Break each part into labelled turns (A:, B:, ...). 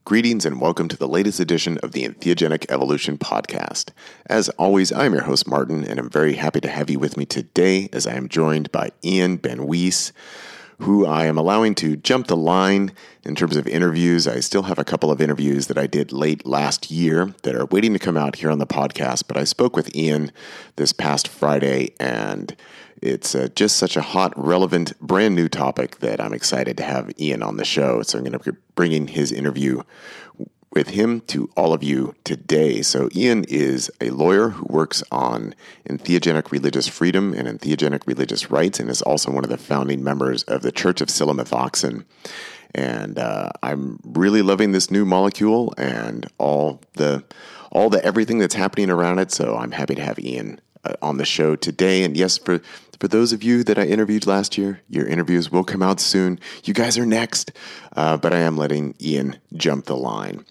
A: Greetings and welcome to the latest edition of the Entheogenic Evolution podcast. As always, I'm your host Martin, and I'm very happy to have you with me today as I am joined by Ian Benwees, who I am allowing to jump the line in terms of interviews. I still have a couple of interviews that I did late last year that are waiting to come out here on the podcast, but I spoke with Ian this past Friday, and it's just such a hot, relevant, brand new topic that I'm excited to have Ian on the show. So I'm going to be bringing his interview with him to all of you today. So Ian is a lawyer who works on entheogenic religious freedom and entheogenic religious rights, and is also one of the founding members of the Church of Silomethoxen. And I'm really loving this new molecule and all the everything that's happening around it. So I'm happy to have Ian on the show today. And yes, for those of you that I interviewed last year, your interviews will come out soon. You guys are next. But I am letting Ian jump the line.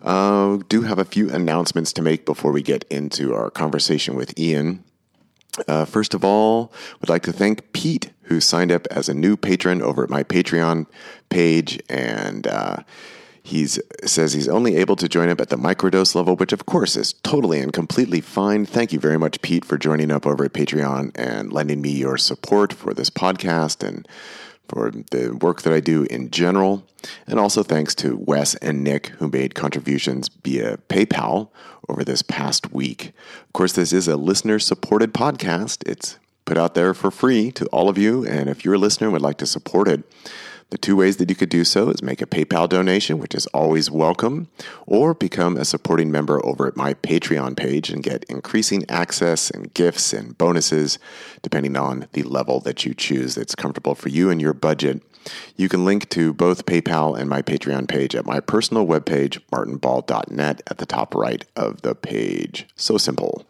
A: Do have a few announcements to make before we get into our conversation with Ian. First of all, would like to thank Pete, who signed up as a new patron over at my Patreon page, and he says he's only able to join up at the microdose level, which of course is totally and completely fine. Thank you very much, Pete, for joining up over at Patreon and lending me your support for this podcast and for the work that I do in general. And also thanks to Wes and Nick, who made contributions via PayPal over this past week. Of course, this is a listener-supported podcast. It's put out there for free to all of you, and if you're a listener and would like to support it, the two ways that you could do so is make a PayPal donation, which is always welcome, or become a supporting member over at my Patreon page and get increasing access and gifts and bonuses depending on the level that you choose that's comfortable for you and your budget. You can link to both PayPal and my Patreon page at my personal webpage, martinball.net, at the top right of the page. So simple.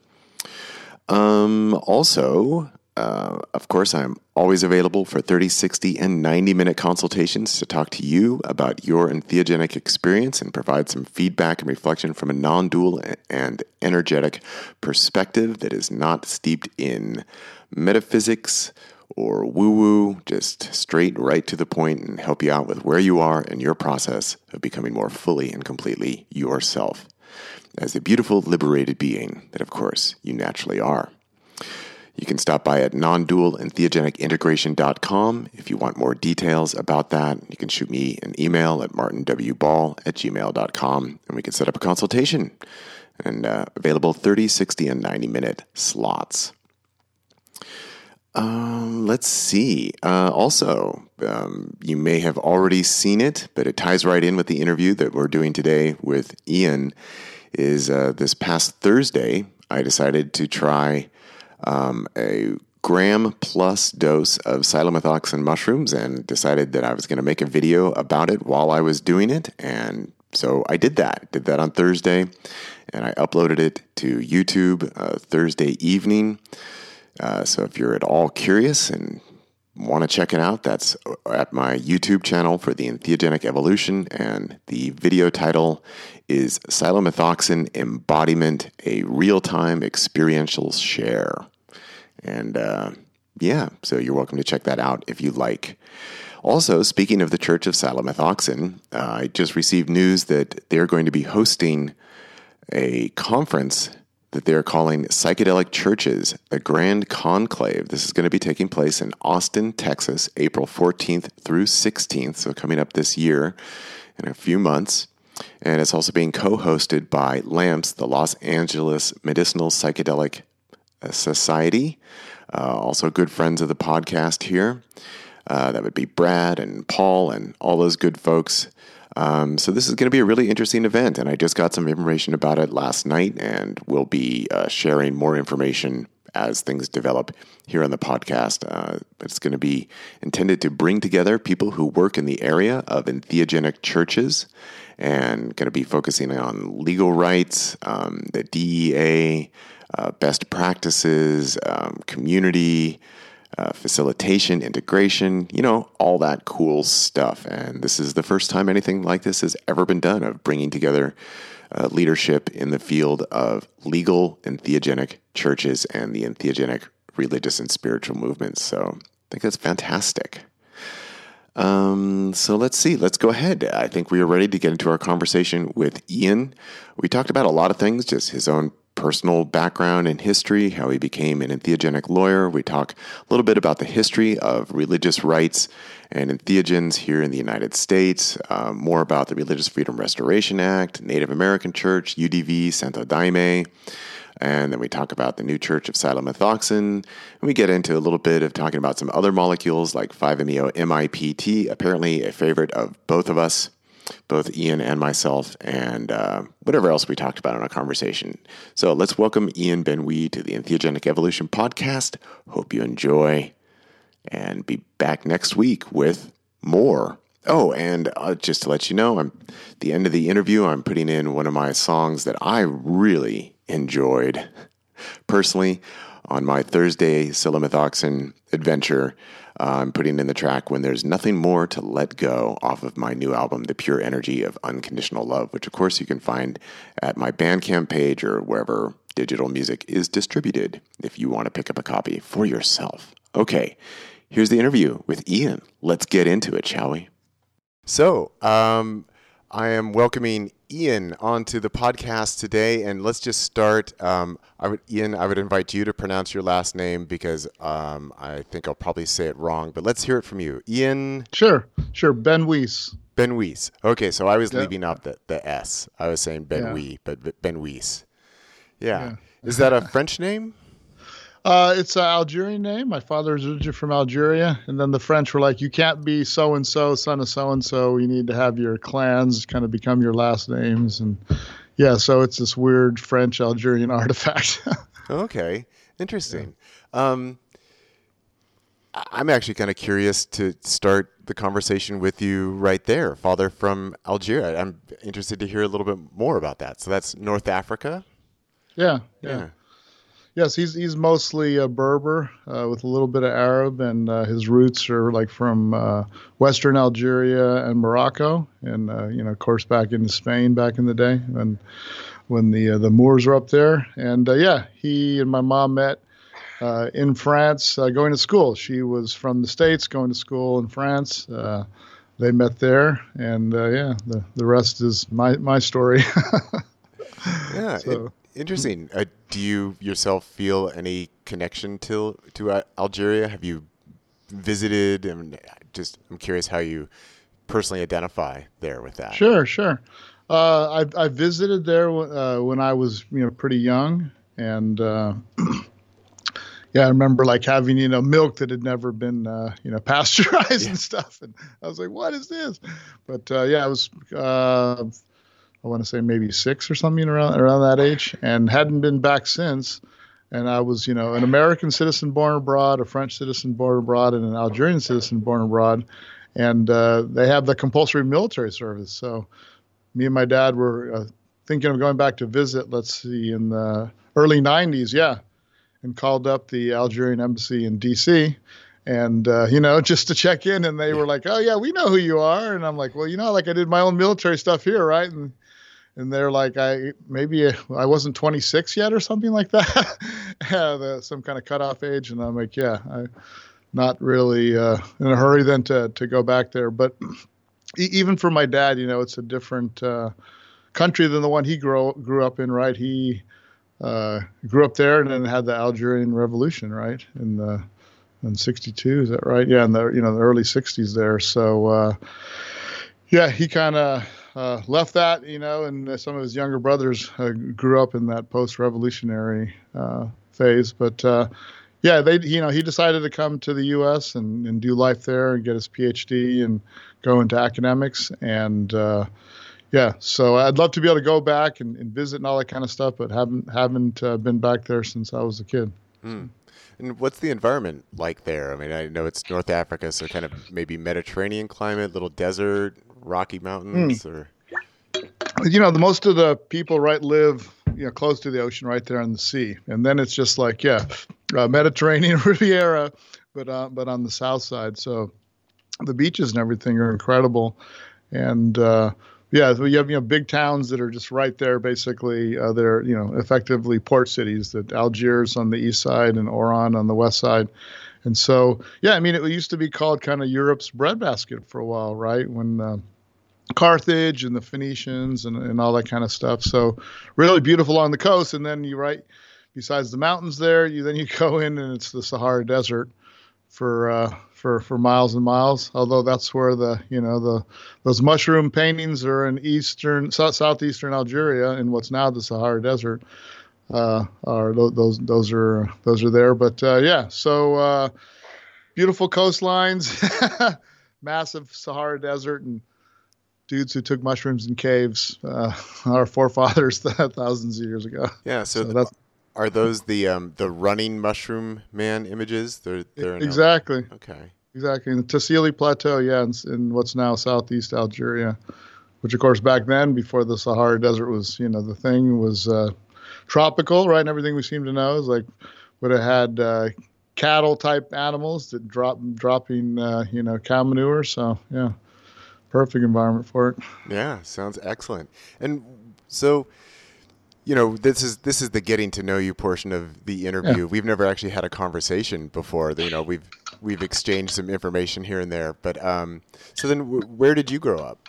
A: Of course, I'm always available for 30, 60, and 90-minute consultations to talk to you about your entheogenic experience and provide some feedback and reflection from a non-dual and energetic perspective that is not steeped in metaphysics or woo-woo, just straight right to the point, and help you out with where you are in your process of becoming more fully and completely yourself as the beautiful, liberated being that, of course, you naturally are. You can stop by at nondualentheogenicintegration.com if you want more details about that. You can shoot me an email at martinwball@gmail.com, and we can set up a consultation. And available 30, 60, and 90-minute slots. Let's see. You may have already seen it, but it ties right in with the interview that we're doing today with Ian. Is this past Thursday, I decided to try a gram plus dose of silomethoxen mushrooms, and decided that I was going to make a video about it while I was doing it. And so I did that on Thursday, and I uploaded it to YouTube Thursday evening. So if you're at all curious and want to check it out, that's at my YouTube channel for the Entheogenic Evolution, and the video title is Silomethoxen Embodiment, a Real-Time Experiential Share. And so you're welcome to check that out if you like. Also, speaking of the Church of Silomethoxen, I just received news that they're going to be hosting a conference that they're calling Psychedelic Churches, the Grand Conclave. This is going to be taking place in Austin, Texas, April 14th through 16th, so coming up this year in a few months. And it's also being co-hosted by LAMPS, the Los Angeles Medicinal Psychedelic Society, also good friends of the podcast here. That would be Brad and Paul and all those good folks. So this is going to be a really interesting event, and I just got some information about it last night, and we'll be sharing more information as things develop here on the podcast. It's going to be intended to bring together people who work in the area of entheogenic churches, and going to be focusing on legal rights, the DEA, best practices, community, facilitation, integration, all that cool stuff. And this is the first time anything like this has ever been done, of bringing together leadership in the field of legal entheogenic churches and the entheogenic religious and spiritual movements. So I think that's fantastic. So let's see. Let's go ahead. I think we are ready to get into our conversation with Ian. We talked about a lot of things, just his own personal background and history, how he became an entheogenic lawyer. We talk a little bit about the history of religious rights and entheogens here in the United States, more about the Religious Freedom Restoration Act, Native American Church, UDV, Santo Daime. And then we talk about the new Church of Silomethoxin. And we get into a little bit of talking about some other molecules like 5-MeO-MIPT, apparently a favorite of both of us, both Ian and myself, and whatever else we talked about in our conversation. So let's welcome Ian Ben-Wee to the Entheogenic Evolution Podcast. Hope you enjoy, and be back next week with more. Oh, and just to let you know, at the end of the interview, I'm putting in one of my songs that I really enjoyed personally on my Thursday Silomethoxin adventure. I'm putting in the track When There's Nothing More to Let Go off of my new album, The Pure Energy of Unconditional Love, which of course you can find at my Bandcamp page or wherever digital music is distributed if you want to pick up a copy for yourself. Okay, here's the interview with Ian. Let's get into it, shall we? So, I am welcoming Ian onto the podcast today, and let's just start. Ian, I would invite you to pronounce your last name because I think I'll probably say it wrong, but let's hear it from you. Ian?
B: Sure. Ben-Wee.
A: Ben-Wee. Okay, so I was leaving out the S. I was saying Ben-Wee, but Ben-Wee. Yeah. Is that a French name?
B: It's an Algerian name. My father's originally from Algeria. And then the French were like, you can't be so-and-so, son of so-and-so. You need to have your clans kind of become your last names. And yeah, so it's this weird French-Algerian artifact.
A: Okay. Interesting. Yeah. I'm actually kind of curious to start the conversation with you right there. Father from Algeria. I'm interested to hear a little bit more about that. So that's North Africa?
B: Yeah. Yes, he's mostly a Berber with a little bit of Arab, and his roots are like from Western Algeria and Morocco, and of course back into Spain back in the day when the Moors were up there. And he and my mom met in France going to school. She was from the States going to school in France. They met there, and the rest is my story.
A: Yeah. So. Interesting. Do you yourself feel any connection to Algeria? Have you visited? And I'm curious how you personally identify there with that.
B: Sure. I visited there when I was pretty young, and I remember like having milk that had never been pasteurized and stuff, and I was like, what is this? But I was. I want to say maybe 6 or something around that age, and hadn't been back since. And I was, an American citizen born abroad, a French citizen born abroad, and an Algerian citizen born abroad. And they have the compulsory military service. So me and my dad were thinking of going back to visit, let's see, in the early 90s, and called up the Algerian embassy in D.C., and, just to check in. And they were like, oh, yeah, we know who you are. And I'm like, well, I did my own military stuff here, right? And they're like, I wasn't 26 yet or something like that, some kind of cutoff age. And I'm like, I'm not really in a hurry then to go back there. But even for my dad, it's a different country than the one he grew up in, right? He grew up there and then had the Algerian Revolution, right? In 62, is that right? Yeah, in the the early 60s there. So he kind of left that, and some of his younger brothers grew up in that post-revolutionary phase. But he decided to come to the U.S. and do life there and get his PhD and go into academics. And so I'd love to be able to go back and visit and all that kind of stuff, but haven't been back there since I was a kid.
A: Mm. And what's the environment like there? I mean, I know it's North Africa, so kind of maybe Mediterranean climate, little desert, Rocky Mountains, or
B: most of the people live close to the ocean, right there on the sea, and then it's just like Mediterranean Riviera, but on the south side. So the beaches and everything are incredible, and so you have big towns that are just right there. Basically, they're effectively port cities. That Algiers on the east side and Oran on the west side, And so, yeah, I mean, it used to be called kind of Europe's breadbasket for a while, right? When Carthage and the Phoenicians and all that kind of stuff. So really beautiful on the coast. And then besides the mountains there, you go in and it's the Sahara Desert for miles and miles. Although that's where those mushroom paintings are in southeastern Algeria in what's now the Sahara Desert. Those are there. But so beautiful coastlines, massive Sahara Desert, and dudes who took mushrooms in caves, our forefathers thousands of years ago.
A: Yeah, are those the running mushroom man images? They're
B: exactly.
A: Okay.
B: Exactly. In the Tassili Plateau, in what's now southeast Algeria, which of course back then, before the Sahara Desert was, the thing was tropical, right? And everything we seem to know is like would have had cattle type animals that dropping cow manure. So yeah. Perfect environment for it.
A: Yeah, sounds excellent. And so, this is the getting to know you portion of the interview. Yeah. We've never actually had a conversation before. We've exchanged some information here and there. But so then, where did you grow up?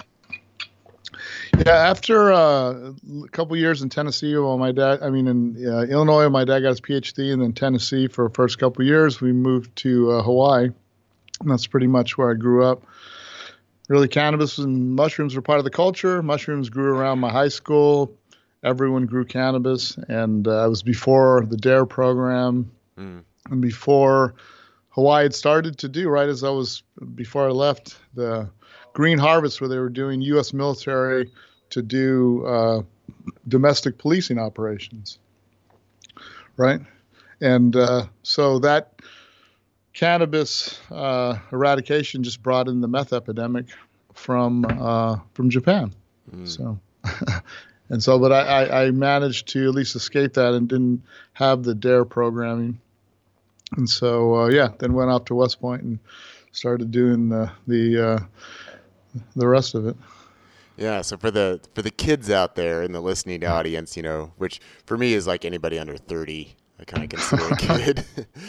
B: Yeah, after a couple years in Tennessee, in Illinois, my dad got his PhD, and then Tennessee for the first couple of years. We moved to Hawaii, and that's pretty much where I grew up. Really, cannabis and mushrooms were part of the culture. Mushrooms grew around my high school. Everyone grew cannabis, and I was before the DARE program, and before Hawaii had started to do, right as before I left, the Green Harvest, where they were doing U.S. military to do domestic policing operations, right? And so that cannabis eradication just brought in the meth epidemic from Japan. So, but I managed to at least escape that and didn't have the DARE programming. And so, then went off to West Point and started doing the rest of it.
A: Yeah. So for the kids out there in the listening audience, which for me is like anybody under 30, I kind of consider a kid.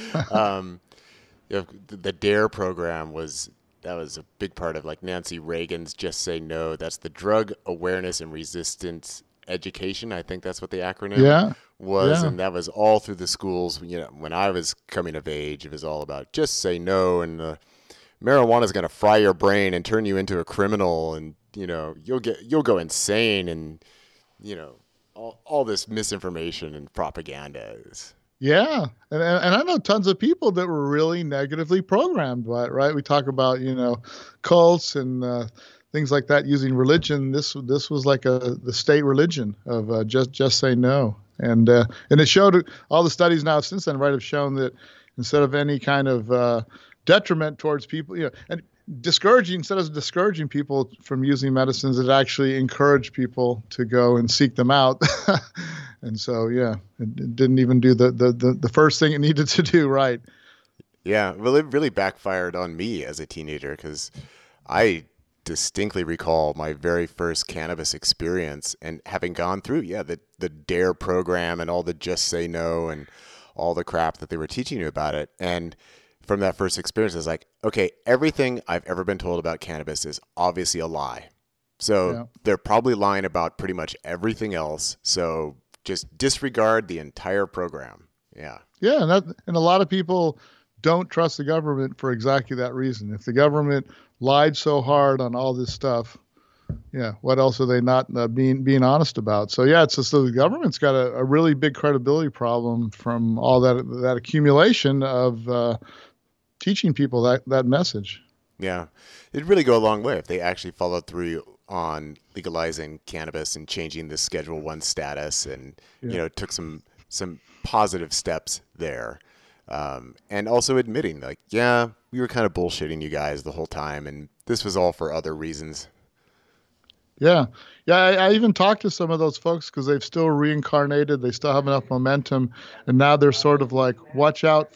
A: The DARE program was a big part of like Nancy Reagan's Just Say No. That's the Drug Awareness and Resistance Education. I think that's what the acronym was. Yeah. And that was all through the schools. When I was coming of age, it was all about just say no. And marijuana is going to fry your brain and turn you into a criminal. And, you'll go insane. And, all this misinformation and propaganda is.
B: Yeah. And I know tons of people that were really negatively programmed by it, right? We talk about, cults and things like that using religion. This was like the state religion of just say no. And it showed, all the studies now since then, right, have shown that instead of any kind of detriment towards people, and instead of discouraging people from using medicines, it actually encouraged people to go and seek them out. And so, it didn't even do the first thing it needed to do, right?
A: Yeah, well, it really backfired on me as a teenager because I distinctly recall my very first cannabis experience and having gone through, the DARE program and all the Just Say No and all the crap that they were teaching you about it. And from that first experience, I was like, okay, everything I've ever been told about cannabis is obviously a lie. So they're probably lying about pretty much everything else. So just disregard the entire program. Yeah. Yeah.
B: And a lot of people don't trust the government for exactly that reason. If the government lied so hard on all this stuff, what else are they not being honest about? So it's just the government's got a really big credibility problem from all that accumulation of teaching people that message.
A: Yeah, it'd really go a long way if they actually followed through on legalizing cannabis and changing the Schedule I status, and took some positive steps there, and also admitting like, we were kind of bullshitting you guys the whole time, and this was all for other reasons.
B: Yeah. I even talked to some of those folks because they've still reincarnated. They still have enough momentum, and now they're sort of like, watch out.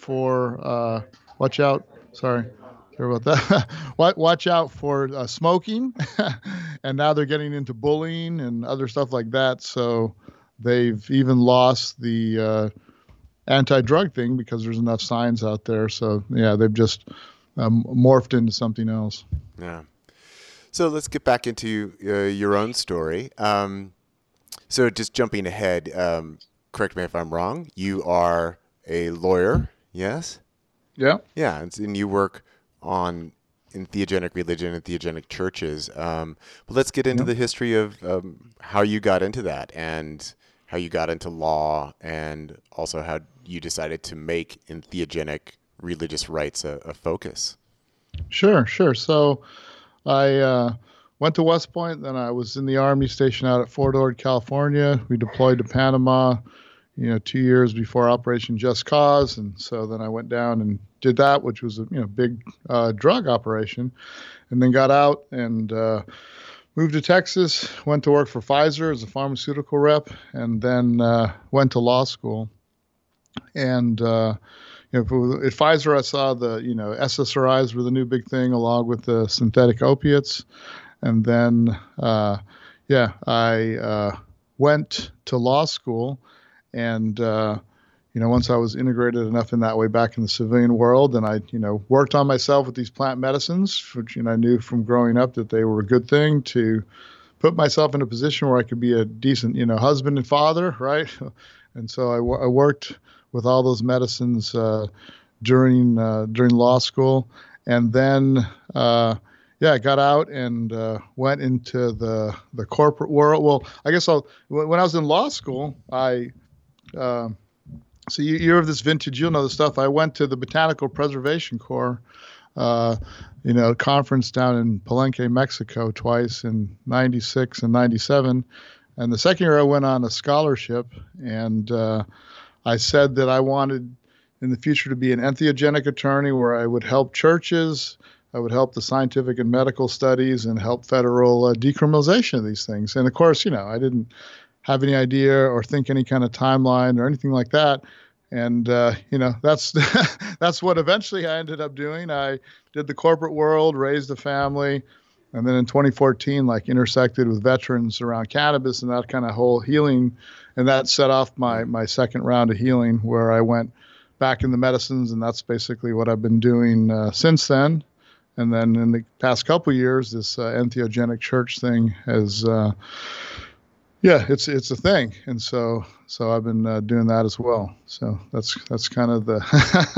B: Sorry about that. Watch out for smoking. And now they're getting into bullying and other stuff like that. So they've even lost the anti-drug thing because there's enough signs out there. So yeah, they've just morphed into something else.
A: Yeah. So let's get back into your own story. So just jumping ahead, correct me if I'm wrong. You are a lawyer, yes?
B: Yeah.
A: Yeah, and you work in theogenic religion and theogenic churches. But let's get into the history of how you got into that and how you got into law, and also how you decided to make entheogenic religious rights a focus.
B: Sure. So I went to West Point, then I was in the Army stationed out at Fort Ord, California. We deployed to Panama, 2 years before Operation Just Cause. And so then I went down and did that, which was a big drug operation, and then got out and moved to Texas, went to work for Pfizer as a pharmaceutical rep, and then went to law school. And at Pfizer, I saw the SSRIs were the new big thing, along with the synthetic opiates. And then I went to law school, and once I was integrated enough in that way back in the civilian world, and I worked on myself with these plant medicines, which I knew from growing up that they were a good thing, to put myself in a position where I could be a decent husband and father, right? And so I worked with all those medicines during law school, and then I got out and went into the corporate world. Well, I guess when I was in law school, so you're of this vintage, you'll know the stuff. I went to the Botanical Preservation Corps, conference down in Palenque, Mexico, twice in '96 and '97. And the second year I went on a scholarship, and I said that I wanted in the future to be an entheogenic attorney where I would help churches, I would help the scientific and medical studies, and help federal decriminalization of these things. And of course, I didn't have any idea or think any kind of timeline or anything like that. And, that's that's what eventually I ended up doing. I did the corporate world, raised a family, and then in 2014, intersected with veterans around cannabis and that kind of whole healing. And that set off my second round of healing, where I went back in the medicines. And that's basically what I've been doing since then. And then in the past couple of years, this entheogenic church thing has it's a thing, and so I've been doing that as well. So that's kind of the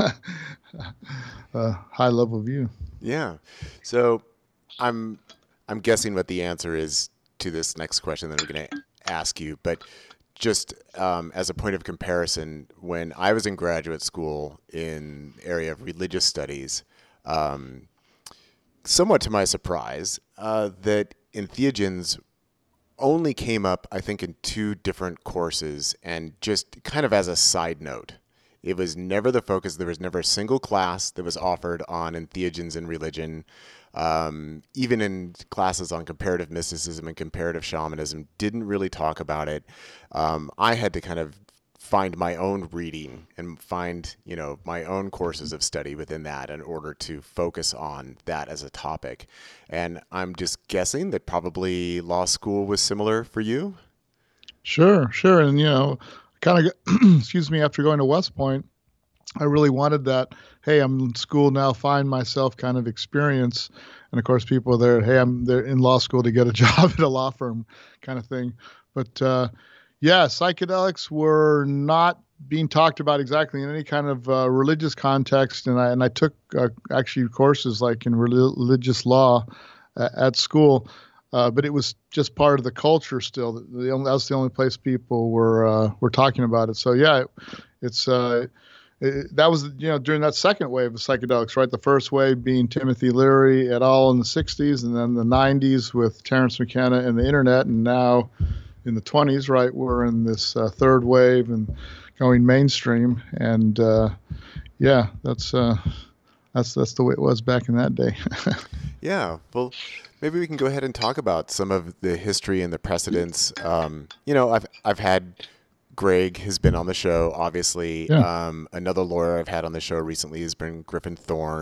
B: high level view.
A: Yeah. So I'm guessing what the answer is to this next question that I'm going to ask you, but just as a point of comparison, when I was in graduate school in the area of religious studies, somewhat to my surprise, that entheogens only came up, I think, in 2 different courses, and just kind of as a side note. It was never the focus. There was never a single class that was offered on entheogens in religion. Even in classes on comparative mysticism and comparative shamanism, didn't really talk about it. I had to kind of find my own reading and find, my own courses of study within that in order to focus on that as a topic. And I'm just guessing that probably law school was similar for you.
B: Sure. And, kind of, excuse me, after going to West Point, I really wanted that, hey, I'm in school now, find myself kind of experience. And of course, people are there, hey, I'm there in law school to get a job at a law firm kind of thing. But psychedelics were not being talked about exactly in any kind of religious context. And I took actually courses like in religious law at school. But it was just part of the culture still. That was the only place people were talking about it. So that was during that second wave of psychedelics, right? The first wave being Timothy Leary et al. In the 60s, and then the 90s with Terence McKenna and the internet, and now in the 20s, right? We're in this third wave and going mainstream, and that's the way it was back in that day.
A: Yeah, well, maybe we can go ahead and talk about some of the history and the precedents. I've had Greg has been on the show, obviously. Yeah. Another lawyer I've had on the show recently has been Griffin Thorne.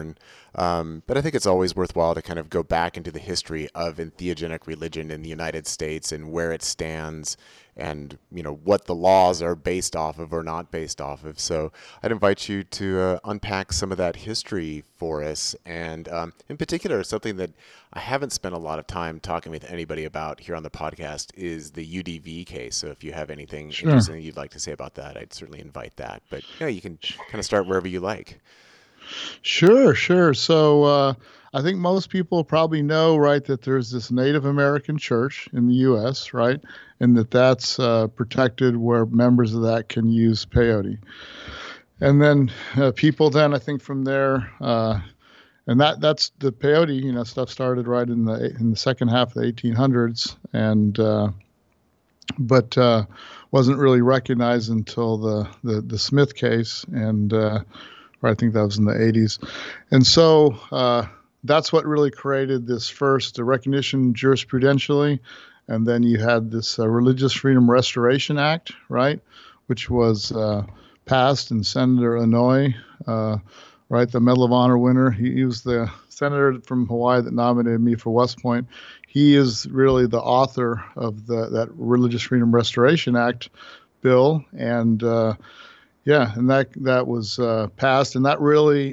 A: But I think it's always worthwhile to kind of go back into the history of entheogenic religion in the United States and where it stands and, what the laws are based off of or not based off of. So I'd invite you to unpack some of that history for us. And in particular, something that I haven't spent a lot of time talking with anybody about here on the podcast is the UDV case. So if you have anything interesting you'd like to say about that, I'd certainly invite that. But you can kind of start wherever you like.
B: Sure. So I think most people probably know, right, that there's this Native American church in the U.S., right, and that's protected where members of that can use peyote. And then people then, I think from there, and that's the peyote, stuff started right in the second half of the 1800s, and but wasn't really recognized until the Smith case, and I think that was in the 80s. And so that's what really created this first recognition jurisprudentially. And then you had this Religious Freedom Restoration Act, right, which was passed, and Senator Inouye, right, the Medal of Honor winner, he was the senator from Hawaii that nominated me for West Point. He is really the author of that Religious Freedom Restoration Act bill. And and that was passed, and that really,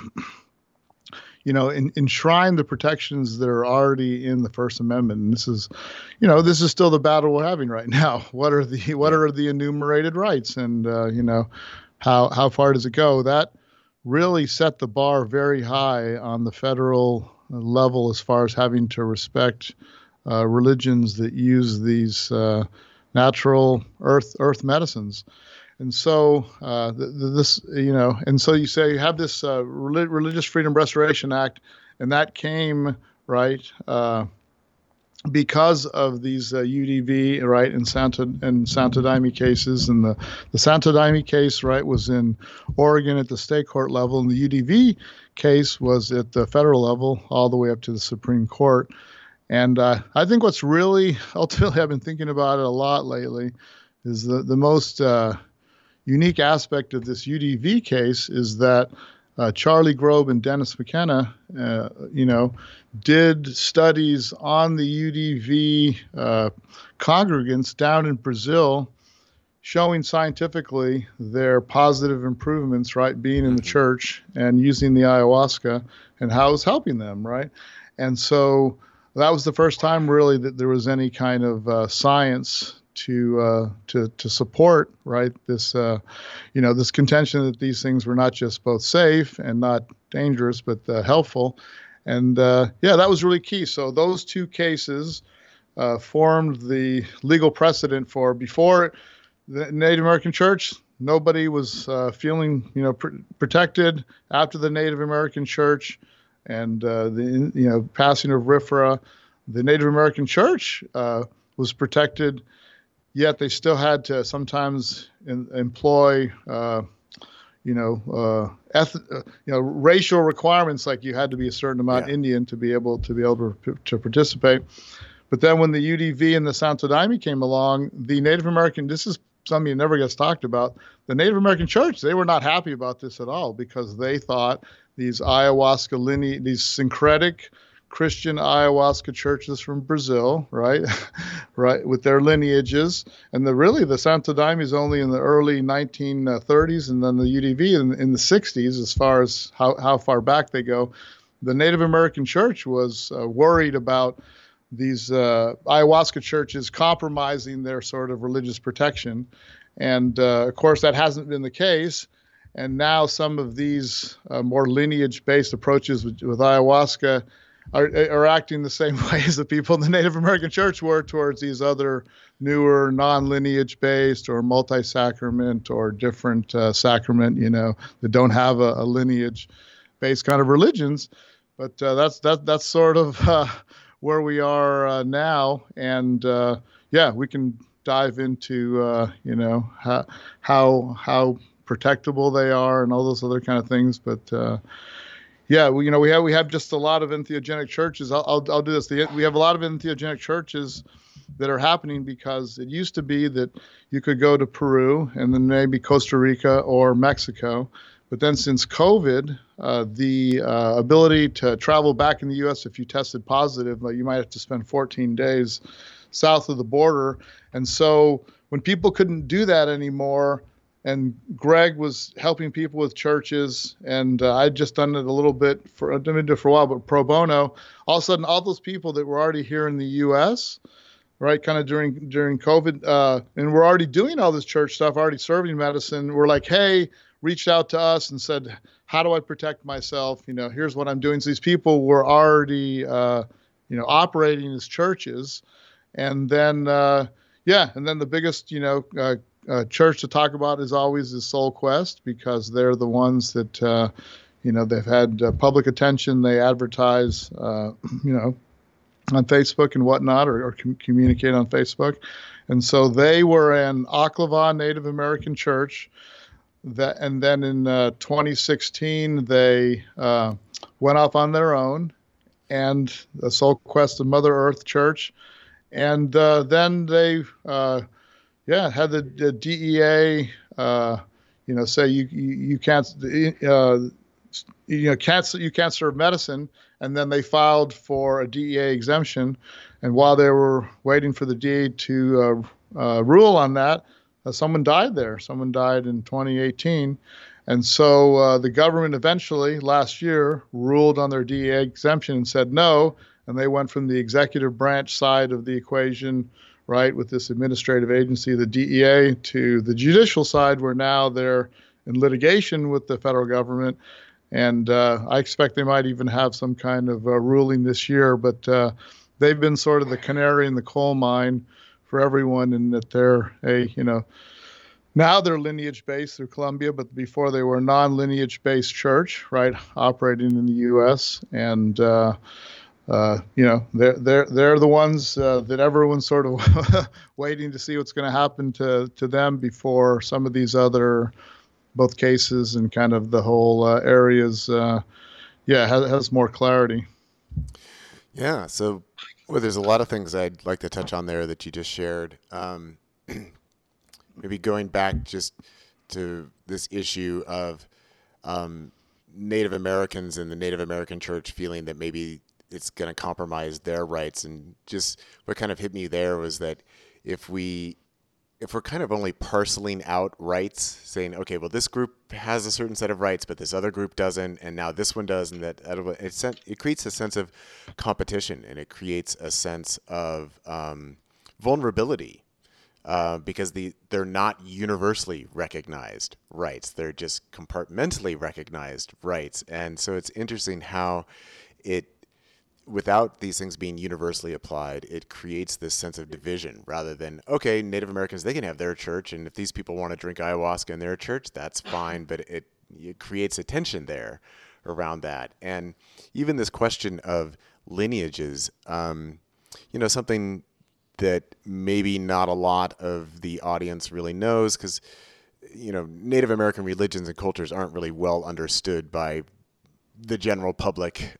B: enshrined the protections that are already in the First Amendment. And this is still the battle we're having right now. What are the enumerated rights, and how far does it go? That really set the bar very high on the federal level as far as having to respect religions that use these natural earth medicines. And so and so you say you have this Religious Freedom Restoration Act, and that came because of these UDV, right, and Santo Daime cases. And the Santo Daime case, right, was in Oregon at the state court level, and the UDV case was at the federal level all the way up to the Supreme Court. And I think what's really, ultimately, I've been thinking about it a lot lately, is the most unique aspect of this UDV case is that Charlie Grobe and Dennis McKenna, did studies on the UDV congregants down in Brazil, showing scientifically their positive improvements, right, being in the church and using the ayahuasca and how it was helping them, right? And so that was the first time really that there was any kind of science to support, right, this this contention that these things were not just both safe and not dangerous, but helpful. And that was really key. So those two cases formed the legal precedent for, before the Native American Church, nobody was feeling protected. After the Native American Church and the passing of RFRA, the Native American Church was protected. Yet they still had to sometimes employ, racial requirements, like you had to be a certain amount Indian to be able to participate. But then when the UDV and the Santo Daime came along, the Native American, this is something that never gets talked about, the Native American Church, they were not happy about this at all, because they thought these ayahuasca these syncretic Christian ayahuasca churches from Brazil, right, with their lineages, and the Santo Daime is only in the early 1930s, and then the UDV in the 60s, as far as how far back they go. The Native American Church was worried about these ayahuasca churches compromising their sort of religious protection, and of course that hasn't been the case. And now some of these more lineage-based approaches with ayahuasca are acting the same way as the people in the Native American Church were towards these other newer non-lineage based or multi-sacrament or different sacrament, that don't have a lineage based kind of religions. But that's sort of where we are now. And we can dive into how protectable they are and all those other kind of things. But we have just a lot of entheogenic churches. I'll do this. We have a lot of entheogenic churches that are happening because it used to be that you could go to Peru and then maybe Costa Rica or Mexico, But then since COVID, the ability to travel back in the U.S. if you tested positive, you might have to spend 14 days south of the border. And so when people couldn't do that anymore, and Greg was helping people with churches, and I'd just done it a little bit I've been doing it for a while, but pro bono, all of a sudden all those people that were already here in the U.S., right, kind of during COVID, and we're already doing all this church stuff, already serving medicine, we're like, hey, reached out to us and said, how do I protect myself? Here's what I'm doing. So these people were already, operating as churches. And then, and then the biggest, church to talk about is always Soul Quest, because they're the ones that, they've had public attention. They advertise, on Facebook and whatnot, or communicate on Facebook. And so they were an Oklahoma Native American church. And then in 2016, they went off on their own, and the Soul Quest of Mother Earth Church. And then they, had the DEA, say you can't serve medicine. And then they filed for a DEA exemption. And while they were waiting for the DEA to rule on that, someone died there. Someone died in 2018. And so the government eventually last year ruled on their DEA exemption and said no. And they went from the executive branch side of the equation, right, with this administrative agency, the DEA, to the judicial side, where now they're in litigation with the federal government. And I expect they might even have some kind of ruling this year. But they've been sort of the canary in the coal mine for everyone, in that they're now they're lineage based through Columbia, but before they were a non-lineage based church, right, operating in the U.S. And they're the ones that everyone's sort of waiting to see what's going to happen to them before some of these other both cases and kind of the whole areas has more clarity.
A: Yeah. So. Well, there's a lot of things I'd like to touch on there that you just shared. Maybe going back just to this issue of Native Americans and the Native American church feeling that maybe it's going to compromise their rights. And just what kind of hit me there was that if we're kind of only parceling out rights, saying, okay, well, this group has a certain set of rights, but this other group doesn't, and now this one does, and it creates a sense of competition, and it creates a sense of vulnerability, because they're not universally recognized rights. They're just compartmentally recognized rights. And so it's interesting how without these things being universally applied, it creates this sense of division rather than, okay, Native Americans, they can have their church, and if these people want to drink ayahuasca in their church, that's fine, but it creates a tension there around that. And even this question of lineages, something that maybe not a lot of the audience really knows, because, Native American religions and cultures aren't really well understood by the general public.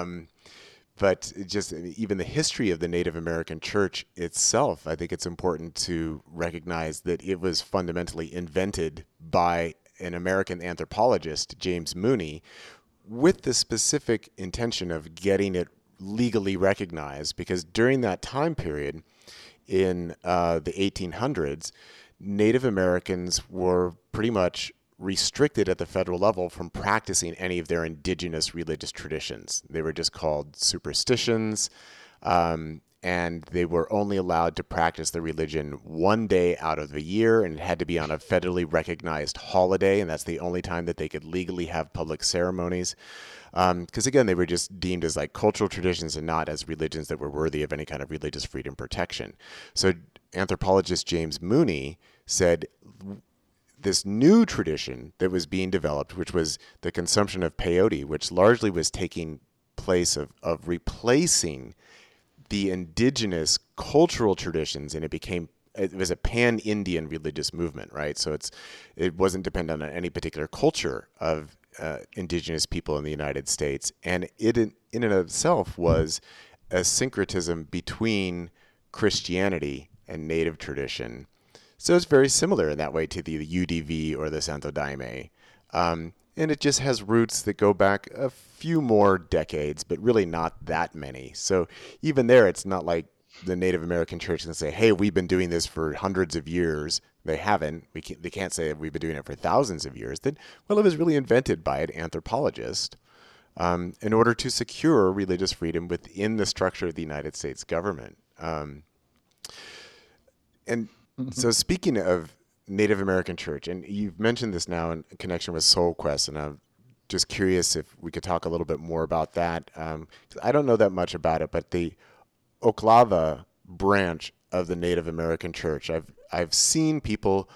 A: But just even the history of the Native American church itself, I think it's important to recognize that it was fundamentally invented by an American anthropologist, James Mooney, with the specific intention of getting it legally recognized. Because during that time period in the 1800s, Native Americans were pretty much restricted at the federal level from practicing any of their indigenous religious traditions. They were just called superstitions, and they were only allowed to practice the religion one day out of the year, and it had to be on a federally recognized holiday, and that's the only time that they could legally have public ceremonies. Because again, they were just deemed as like cultural traditions and not as religions that were worthy of any kind of religious freedom protection. So anthropologist James Mooney said, this new tradition that was being developed, which was the consumption of peyote, which largely was taking place of replacing the indigenous cultural traditions, and it was a pan-Indian religious movement, right? So it wasn't dependent on any particular culture of indigenous people in the United States, and it in and of itself was a syncretism between Christianity and Native tradition. So it's very similar in that way to the UDV or the Santo Daime. and it just has roots that go back a few more decades, but really not that many. So even there, it's not like the Native American church can say, hey, we've been doing this for hundreds of years. They haven't. They can't say we've been doing it for thousands of years. That, well, it was really invented by an anthropologist in order to secure religious freedom within the structure of the United States government. So speaking of Native American church, and you've mentioned this now in connection with Soul Quest, and I'm just curious if we could talk a little bit more about that. I don't know that much about it, but the Oglala branch of the Native American church, I've seen people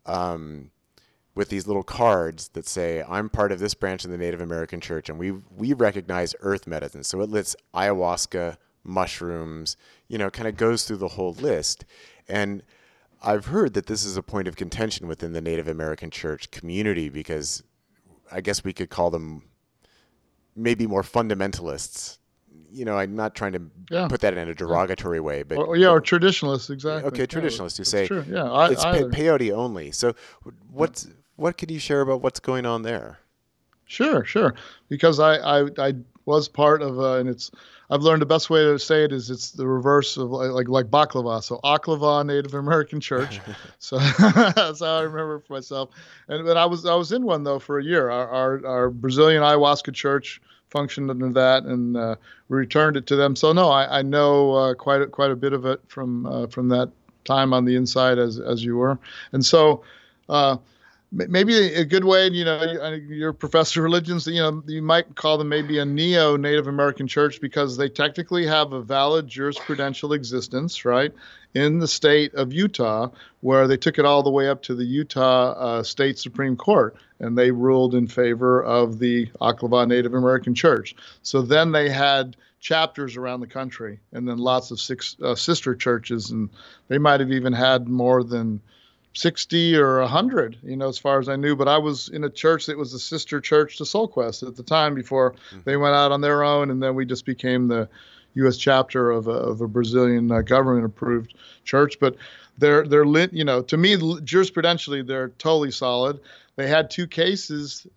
A: with these little cards that say, I'm part of this branch of the Native American church, and we recognize earth medicine. So it lists ayahuasca, mushrooms, kind of goes through the whole list. And I've heard that this is a point of contention within the Native American church community, because I guess we could call them maybe more fundamentalists. I'm not trying to put that in a derogatory way, but
B: or traditionalists, exactly.
A: Okay, traditionalists who say
B: true.
A: It's peyote only. So what could you share about what's going on there?
B: Sure. Because I was part of, and I've learned the best way to say it is it's the reverse of like baklava. So Oklava Native American Church. So that's how I remember it for myself. But I was in one though for a year. Our Brazilian ayahuasca church functioned under that, and we returned it to them. So no, I know quite a bit of it from that time on the inside as you were, and so. Maybe a good way, you're a professor of religions, you might call them maybe a neo-Native American church, because they technically have a valid jurisprudential existence, right, in the state of Utah, where they took it all the way up to the Utah State Supreme Court, and they ruled in favor of the Oklahoma Native American Church. So then they had chapters around the country, and then lots of sister churches, and they might have even had more than 60 or 100, as far as I knew. But I was in a church that was a sister church to Soul Quest at the time, before they went out on their own, and then we just became the U.S. chapter of a Brazilian government-approved church. But they're lit, to me, jurisprudentially, they're totally solid. They had two cases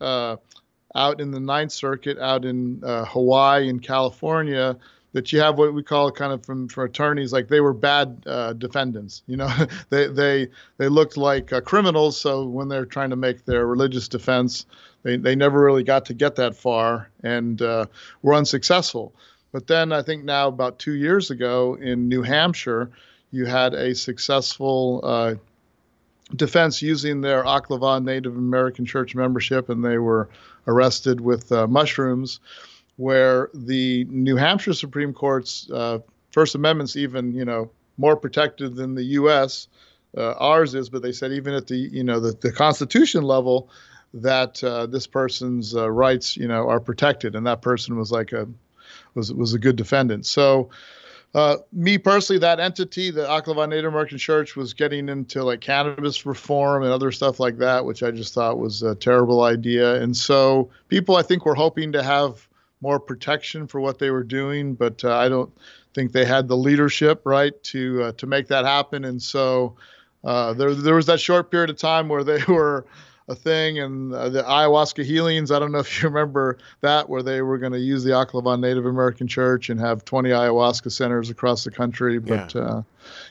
B: out in the Ninth Circuit, out in Hawaii and California, that you have what we call kind of for attorneys, like they were bad defendants. They looked like criminals. So when they're trying to make their religious defense, they never really got that far, and were unsuccessful. But then I think now about 2 years ago in New Hampshire, you had a successful defense using their Oklahoma Native American Church membership, and they were arrested with mushrooms, where the New Hampshire Supreme Court's First Amendment's even, more protected than the U.S. Ours is, but they said even at the Constitution level, that this person's rights, are protected, and that person was was a good defendant. So, me personally, that entity, the Oklahoma Native American Church, was getting into like cannabis reform and other stuff like that, which I just thought was a terrible idea. And so people, I think, were hoping to have more protection for what they were doing, but I don't think they had the leadership, right, to make that happen. And so there was that short period of time where they were a thing, and the ayahuasca healings, I don't know if you remember that, where they were going to use the Oklahoma Native American Church and have 20 ayahuasca centers across the country. But so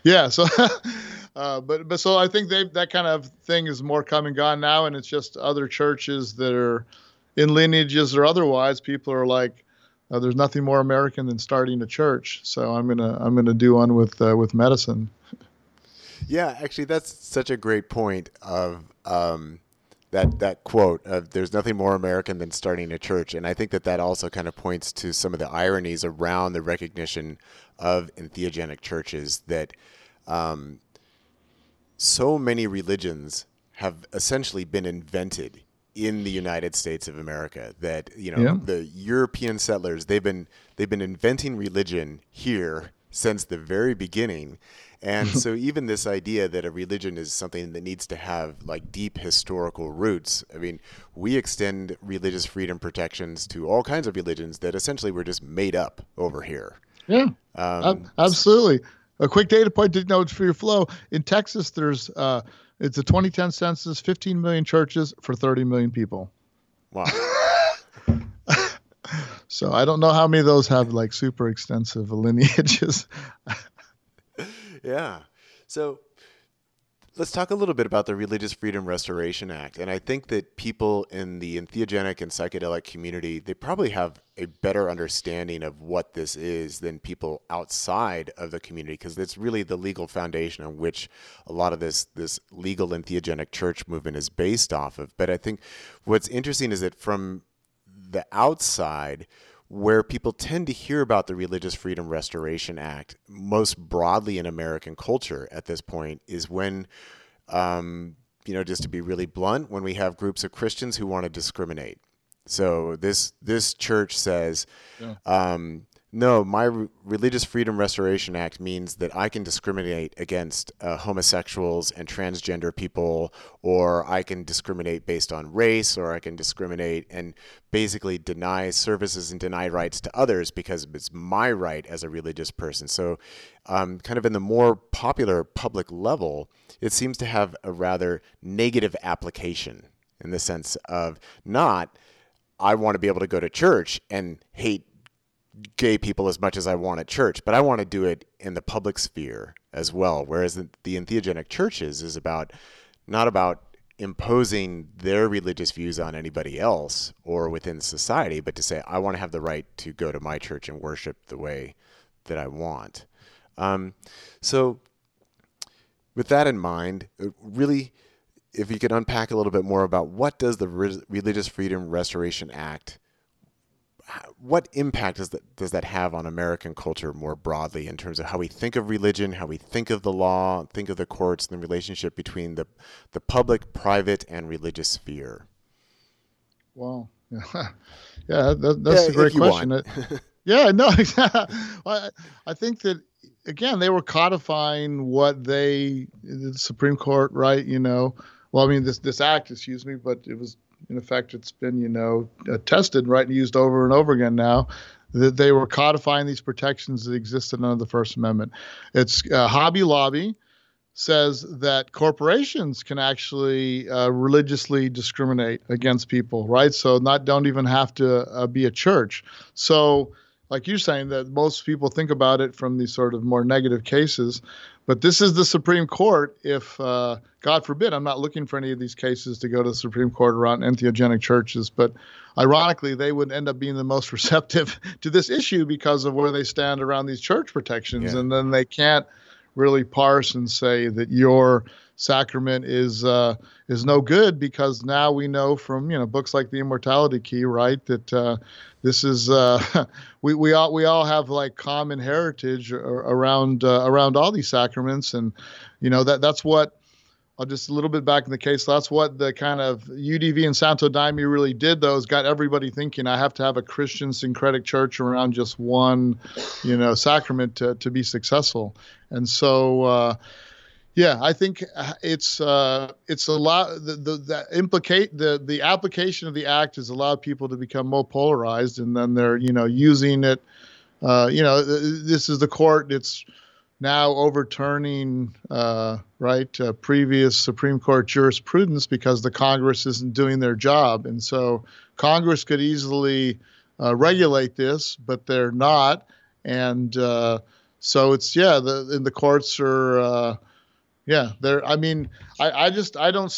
B: but so I think that kind of thing is more come and gone now, and it's just other churches that are in lineages or otherwise, people are like, there's nothing more American than starting a church. So I'm gonna do one with medicine.
A: Yeah, actually, that's such a great point of that quote of "There's nothing more American than starting a church," and I think that also kind of points to some of the ironies around the recognition of entheogenic churches, that so many religions have essentially been invented in the United States of America, that the European settlers, they've been inventing religion here since the very beginning. And so even this idea that a religion is something that needs to have like deep historical roots, I mean, we extend religious freedom protections to all kinds of religions that essentially were just made up over here.
B: Yeah, absolutely. A quick data point to note for your flow. In Texas, there's it's a 2010 census, 15 million churches for 30 million people.
A: Wow.
B: So I don't know how many of those have like super extensive lineages.
A: Yeah. So let's talk a little bit about the Religious Freedom Restoration Act. And I think that people in the entheogenic and psychedelic community, they probably have a better understanding of what this is than people outside of the community, because it's really the legal foundation on which a lot of this legal entheogenic church movement is based off of. But I think what's interesting is that from the outside, where people tend to hear about the Religious Freedom Restoration Act most broadly in American culture at this point is when, just to be really blunt, when we have groups of Christians who want to discriminate. So this church says, no, my Religious Freedom Restoration Act means that I can discriminate against homosexuals and transgender people, or I can discriminate based on race, or I can discriminate and basically deny services and deny rights to others because it's my right as a religious person. So kind of in the more popular public level, it seems to have a rather negative application in the sense of not, I want to be able to go to church and hate gay people as much as I want at church, but I want to do it in the public sphere as well. Whereas the entheogenic churches is not about imposing their religious views on anybody else or within society, but to say, I want to have the right to go to my church and worship the way that I want. So with that in mind, really, if you could unpack a little bit more about what does the Religious Freedom Restoration Act, what impact does that have on American culture more broadly in terms of how we think of religion, how we think of the law, think of the courts, and the relationship between the public, private, and religious sphere?
B: Wow. Yeah, that's a great question. Yeah, no, I think that, again, they were codifying what the Supreme Court, right? Well, I mean, this act, excuse me, but it was, in effect, it's been, tested, right, and used over and over again now, that they were codifying these protections that existed under the First Amendment. It's Hobby Lobby says that corporations can actually religiously discriminate against people, right? So don't even have to be a church. So like you're saying, that most people think about it from these sort of more negative cases. But this is the Supreme Court. If, God forbid, I'm not looking for any of these cases to go to the Supreme Court around entheogenic churches, but ironically, they would end up being the most receptive to this issue because of where they stand around these church protections. Yeah. And then they can't really parse and say that your sacrament is no good, because now we know from books like The Immortality Key, right, that this is we all have like common heritage around all these sacraments, and that's what. I'll just a little bit back in the case. That's what the kind of UDV and Santo Daime really did, though, is got everybody thinking I have to have a Christian syncretic church around just one, sacrament to be successful. And so, I think it's a lot. The application of the act has allowed people to become more polarized, and then they're using it. This is the court. It's now overturning previous Supreme Court jurisprudence because the Congress isn't doing their job. And so Congress could easily regulate this, but they're not. And so it's, the courts are, they're, I mean, I don't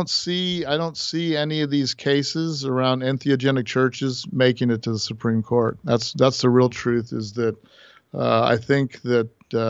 B: see any of these cases around entheogenic churches making it to the Supreme Court. That's the real truth, is that I think that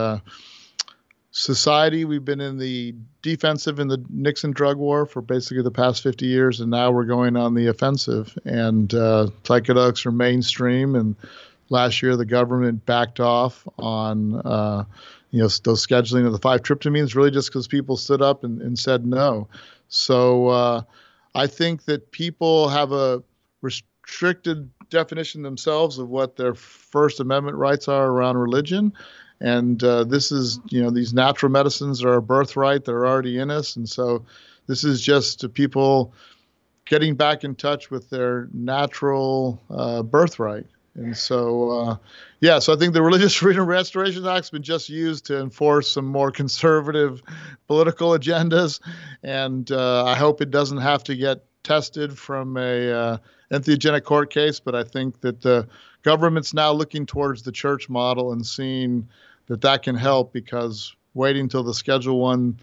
B: society, we've been in the defensive in the Nixon drug war for basically the past 50 years, and now we're going on the offensive, and psychedelics are mainstream. And last year the government backed off on those scheduling of the 5-tryptamines, really just because people stood up and said no. So I think that people have a restricted definition themselves of what their First Amendment rights are around religion. And this is, these natural medicines are a birthright. They're already in us. And so this is just people getting back in touch with their natural birthright. And so, so I think the Religious Freedom Restoration Act has been just used to enforce some more conservative political agendas. And I hope it doesn't have to get tested from a entheogenic court case, but I think that the government's now looking towards the church model and seeing that can help, because waiting till the Schedule 1,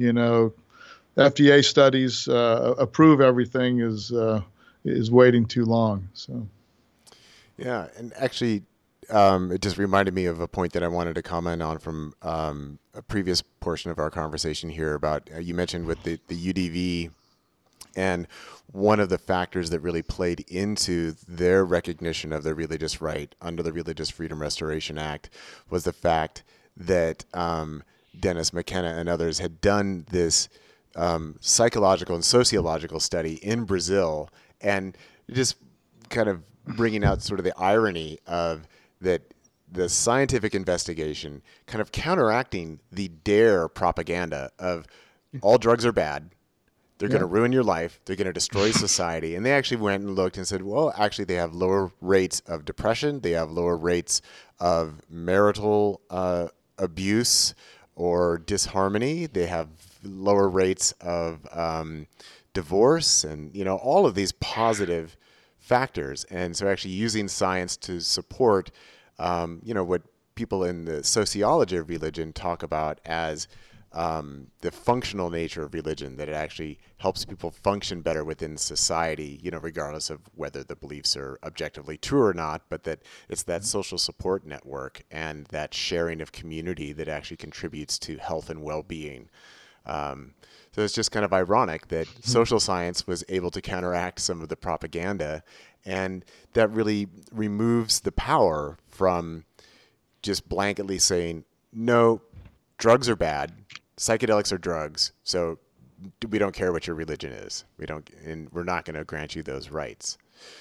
B: FDA studies approve everything is waiting too long. So,
A: yeah, and actually, it just reminded me of a point that I wanted to comment on from a previous portion of our conversation here about you mentioned with the UDV, and one of the factors that really played into their recognition of their religious right under the Religious Freedom Restoration Act was the fact that Dennis McKenna and others had done this psychological and sociological study in Brazil, and just kind of bringing out sort of the irony of that the scientific investigation kind of counteracting the DARE propaganda of all drugs are bad. They're going to ruin your life. They're going to destroy society. And they actually went and looked and said, well, actually, they have lower rates of depression. They have lower rates of marital abuse or disharmony. They have lower rates of divorce and, all of these positive factors. And so actually using science to support, what people in the sociology of religion talk about as the functional nature of religion, that it actually helps people function better within society, regardless of whether the beliefs are objectively true or not, but that it's that social support network and that sharing of community that actually contributes to health and well-being. So it's just kind of ironic that social science was able to counteract some of the propaganda, and that really removes the power from just blanketly saying, no, drugs are bad. Psychedelics are drugs, so we don't care what your religion is. And we're not going to grant you those rights.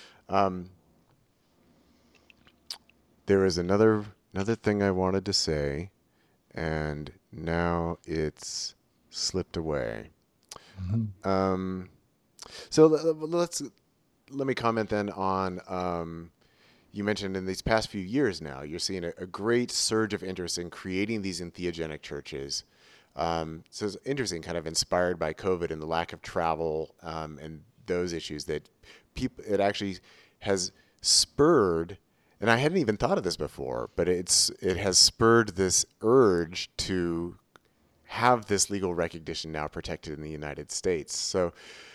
A: There was another thing I wanted to say, and now it's slipped away. Mm-hmm. So let me comment then on. You mentioned in these past few years now, you're seeing a great surge of interest in creating these entheogenic churches. So it's interesting, kind of inspired by COVID and the lack of travel and those issues, that it actually has spurred, and I hadn't even thought of this before, but it has spurred this urge to have this legal recognition now protected in the United States. So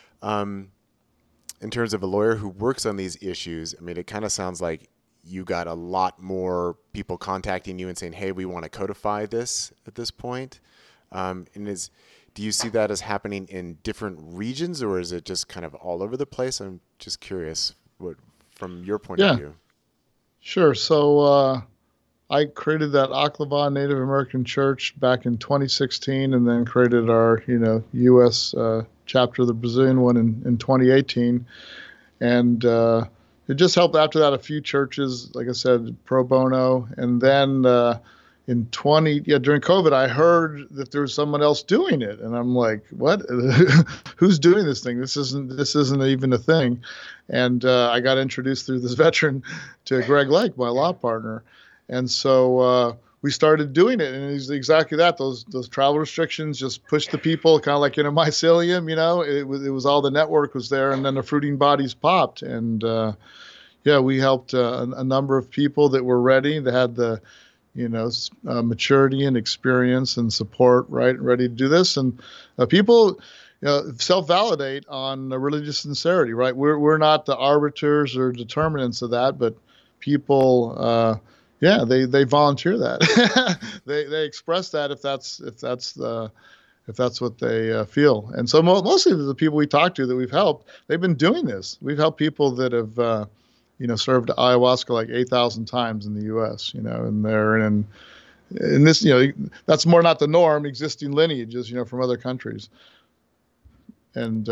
A: in terms of a lawyer who works on these issues, I mean, it kind of sounds like you got a lot more people contacting you and saying, hey, we want to codify this at this point. Do you see that as happening in different regions, or is it just kind of all over the place? I'm just curious from your point of view.
B: Sure. So I created that Akhlava Native American Church back in 2016, and then created our U.S. chapter of the Brazilian one in 2018. And it just helped after that a few churches, like I said, pro bono. And then during COVID, I heard that there was someone else doing it, and I'm like, what? Who's doing this thing? This isn't even a thing. And I got introduced through this veteran to Greg Lake, my law partner. And so we started doing it, and it's exactly that. Those travel restrictions just pushed the people, kind of like in a mycelium, it was all the network was there, and then the fruiting bodies popped. And we helped a number of people that were ready, that had the maturity and experience and support, right, ready to do this. And people self-validate on religious sincerity, right? We're not the arbiters or determinants of that, but people they volunteer that. they express that if that's what they feel. And so mostly the people we talk to that we've helped, they've been doing this. We've helped people that have served ayahuasca like 8,000 times in the U.S. And they're in this, that's more not the norm, existing lineages, from other countries. And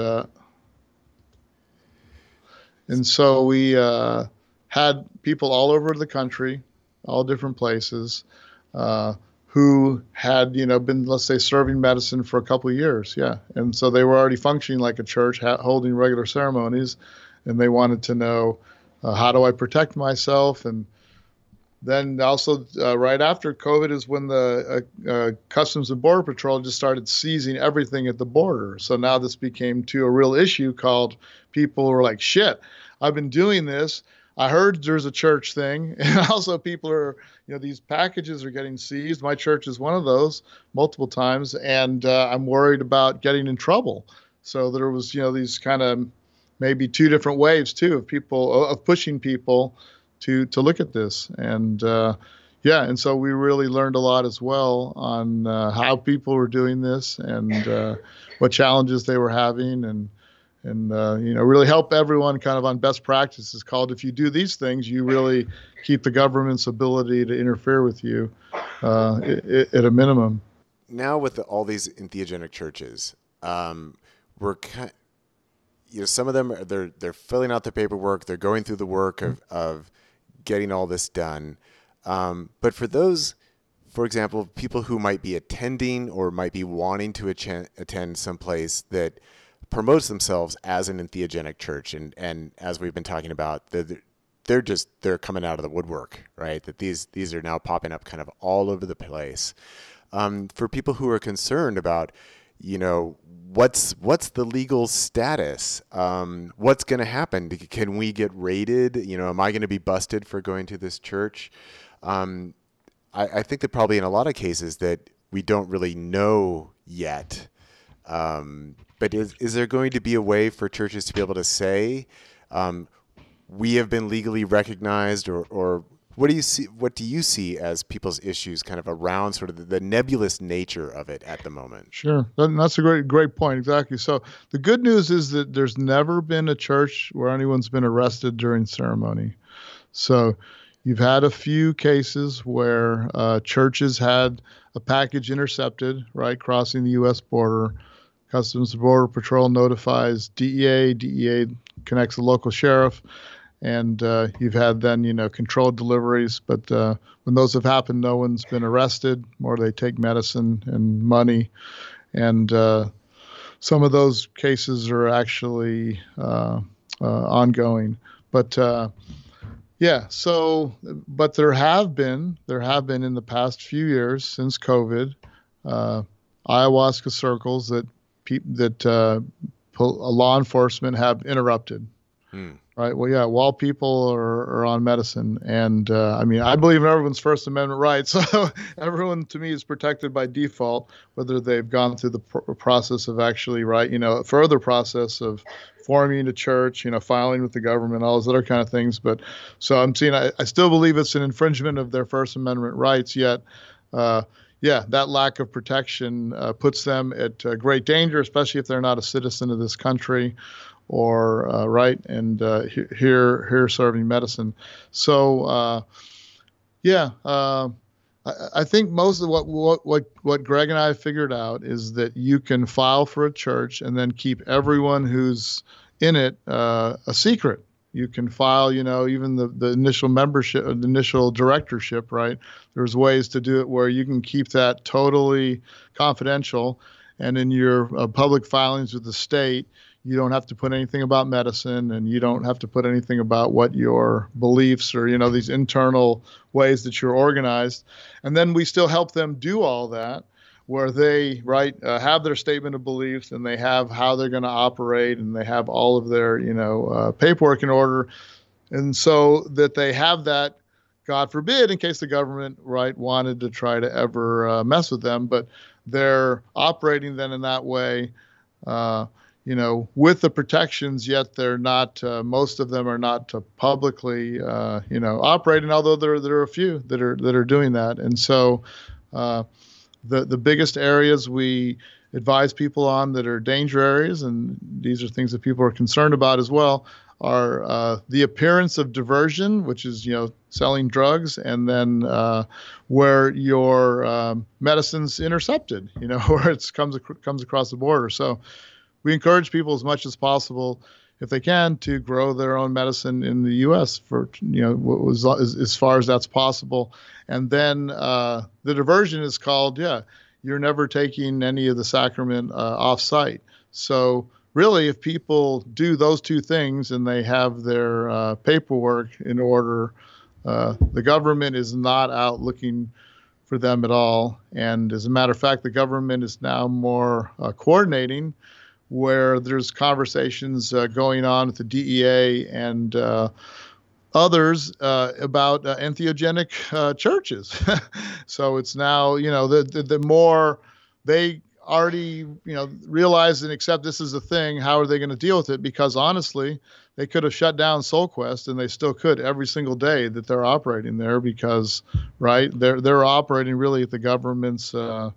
B: so we had people all over the country, all different places, who had, been, let's say, serving medicine for a couple of years. Yeah. And so they were already functioning like a church, holding regular ceremonies, and they wanted to know, how do I protect myself? And then also right after COVID is when the Customs and Border Patrol just started seizing everything at the border. So now this became to a real issue called people were like, shit, I've been doing this. I heard there's a church thing. And also people are, these packages are getting seized. My church is one of those multiple times. And I'm worried about getting in trouble. So there was, these kind of maybe two different waves too of pushing people to look at this. And and so we really learned a lot as well on how people were doing this and what challenges they were having and really help everyone kind of on best practices called if you do these things, you really keep the government's ability to interfere with you at a minimum.
A: Now with all these entheogenic churches, we're some of them they're filling out the paperwork, they're going through the work of getting all this done. But for those, for example, people who might be attending or might be wanting to attend someplace that promotes themselves as an entheogenic church, and as we've been talking about, they're coming out of the woodwork, right? That these are now popping up kind of all over the place. For people who are concerned about, what's the legal status? What's going to happen? Can we get raided? Am I going to be busted for going to this church? I think that probably in a lot of cases that we don't really know yet. But is there going to be a way for churches to be able to say, we have been legally recognized, or what do you see as people's issues kind of around sort of the nebulous nature of it at the moment?
B: Sure. That's a great point. Exactly. So the good news is that there's never been a church where anyone's been arrested during ceremony. So you've had a few cases where churches had a package intercepted, right, crossing the U.S. border. Customs and Border Patrol notifies DEA. DEA connects the local sheriff. And you've had then, controlled deliveries. But when those have happened, no one's been arrested, or they take medicine and money. And some of those cases are actually ongoing. But but there have been in the past few years since COVID, ayahuasca circles that law enforcement have interrupted. Right. Well, yeah, while people are on medicine. And I believe in everyone's First Amendment rights. So everyone to me is protected by default, whether they've gone through the process of actually, further process of forming a church, filing with the government, all those other kind of things. But so I still believe it's an infringement of their First Amendment rights, yet that lack of protection puts them at great danger, especially if they're not a citizen of this country or here serving medicine. So I think most of what Greg and I figured out is that you can file for a church and then keep everyone who's in it a secret. You can file, even the initial membership, the initial directorship, right? There's ways to do it where you can keep that totally confidential. And in your public filings with the state, you don't have to put anything about medicine, and you don't have to put anything about what your beliefs or, these internal ways that you're organized. And then we still help them do all that, where they have their statement of beliefs, and they have how they're going to operate, and they have all of their paperwork in order, and so that they have that, God forbid, in case the government wanted to try to ever mess with them, but they're operating then in that way, with the protections, yet they're not. Most of them are not publicly operating, although there are a few that are doing that, and so. The biggest areas we advise people on that are danger areas, and these are things that people are concerned about as well, are the appearance of diversion, which is, selling drugs, and then where your medicine's intercepted, where it comes across the border. So we encourage people as much as possible, if they can, to grow their own medicine in the U.S. for, as far as that's possible. And then the diversion is called, you're never taking any of the sacrament off-site. So really, if people do those two things and they have their paperwork in order, The government is not out looking for them at all. And as a matter of fact, the government is now more coordinating, where there's conversations going on with the DEA and others about entheogenic churches. So it's now, the more they already, realize and accept this is a thing, how are they going to deal with it? Because honestly, they could have shut down SoulQuest, and they still could every single day that they're operating there, because, right, they're operating really at the government's,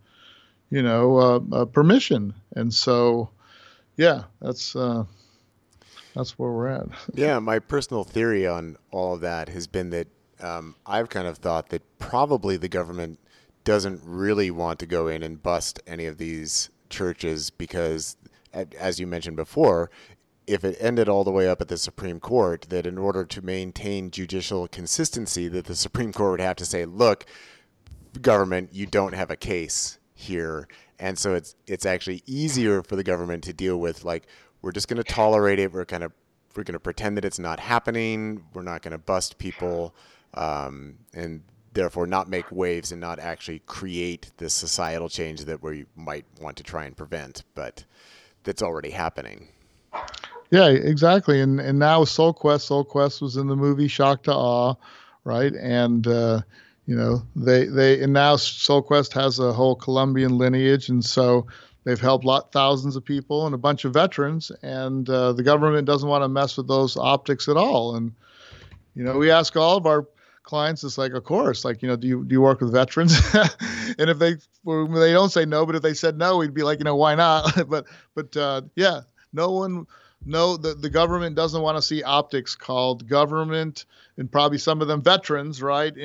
B: permission. And so, yeah, that's where we're at.
A: Yeah, my personal theory on all of that has been that I've kind of thought that probably the government doesn't really want to go in and bust any of these churches because, as you mentioned before, if it ended all the way up at the Supreme Court, that in order to maintain judicial consistency, that the Supreme Court would have to say, look, government, you don't have a case here. And so it's actually easier for the government to deal with, like, we're just going to tolerate it. We're going to pretend that it's not happening. We're not going to bust people, and therefore not make waves and not actually create this societal change that we might want to try and prevent, but that's already happening.
B: Yeah, exactly. And now SoulQuest was in the movie Shock to Awe, right? And they and now SoulQuest has a whole Colombian lineage, and so they've helped thousands of people and a bunch of veterans, and the government doesn't want to mess with those optics at all. And we ask all of our clients, it's like, of course, like, do you work with veterans? And if they don't say no, but if they said no, we'd be like, why not? but yeah, the government doesn't want to see optics called government, and probably some of them veterans, right?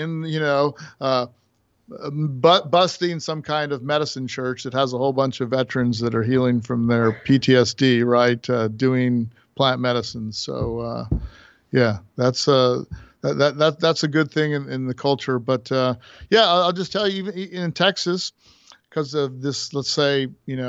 B: Busting some kind of medicine church that has a whole bunch of veterans that are healing from their PTSD, right? Doing plant medicine. So, yeah, that's a good thing in the culture. But I'll just tell you, even in Texas, because of this, let's say,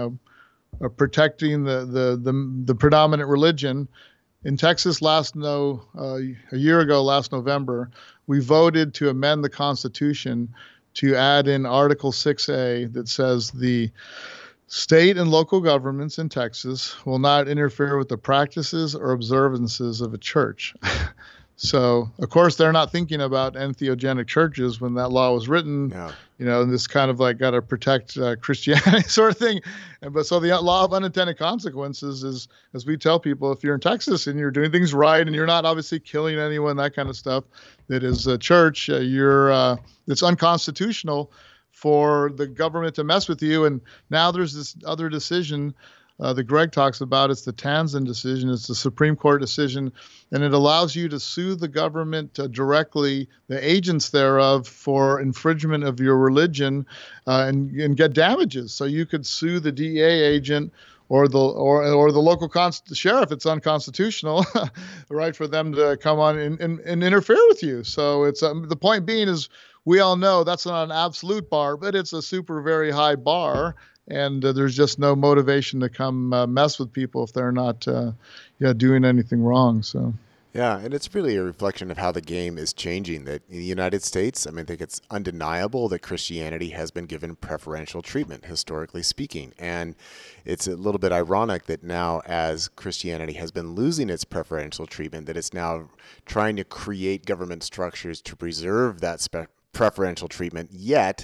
B: protecting the predominant religion. In Texas, a year ago, last November, we voted to amend the Constitution to add in Article 6A that says the state and local governments in Texas will not interfere with the practices or observances of a church. So, of course, they're not thinking about entheogenic churches when that law was written.
A: Yeah.
B: And this kind of like got to protect Christianity sort of thing. But so the law of unintended consequences is, as we tell people, if you're in Texas and you're doing things right and you're not obviously killing anyone, that kind of stuff, that is a church, it's unconstitutional for the government to mess with you. And now there's this other decision that Greg talks about. It's the Tanzan decision. It's the Supreme Court decision, and it allows you to sue the government directly, the agents thereof, for infringement of your religion, and get damages. So you could sue the DEA agent or the local sheriff. It's unconstitutional, right, for them to come on and interfere with you. So it's the point being is, we all know that's not an absolute bar, but it's a super very high bar. And there's just no motivation to come mess with people if they're not doing anything wrong. So.
A: Yeah, and it's really a reflection of how the game is changing. That in the United States, I think it's undeniable that Christianity has been given preferential treatment, historically speaking. And it's a little bit ironic that now, as Christianity has been losing its preferential treatment, that it's now trying to create government structures to preserve that preferential treatment, yet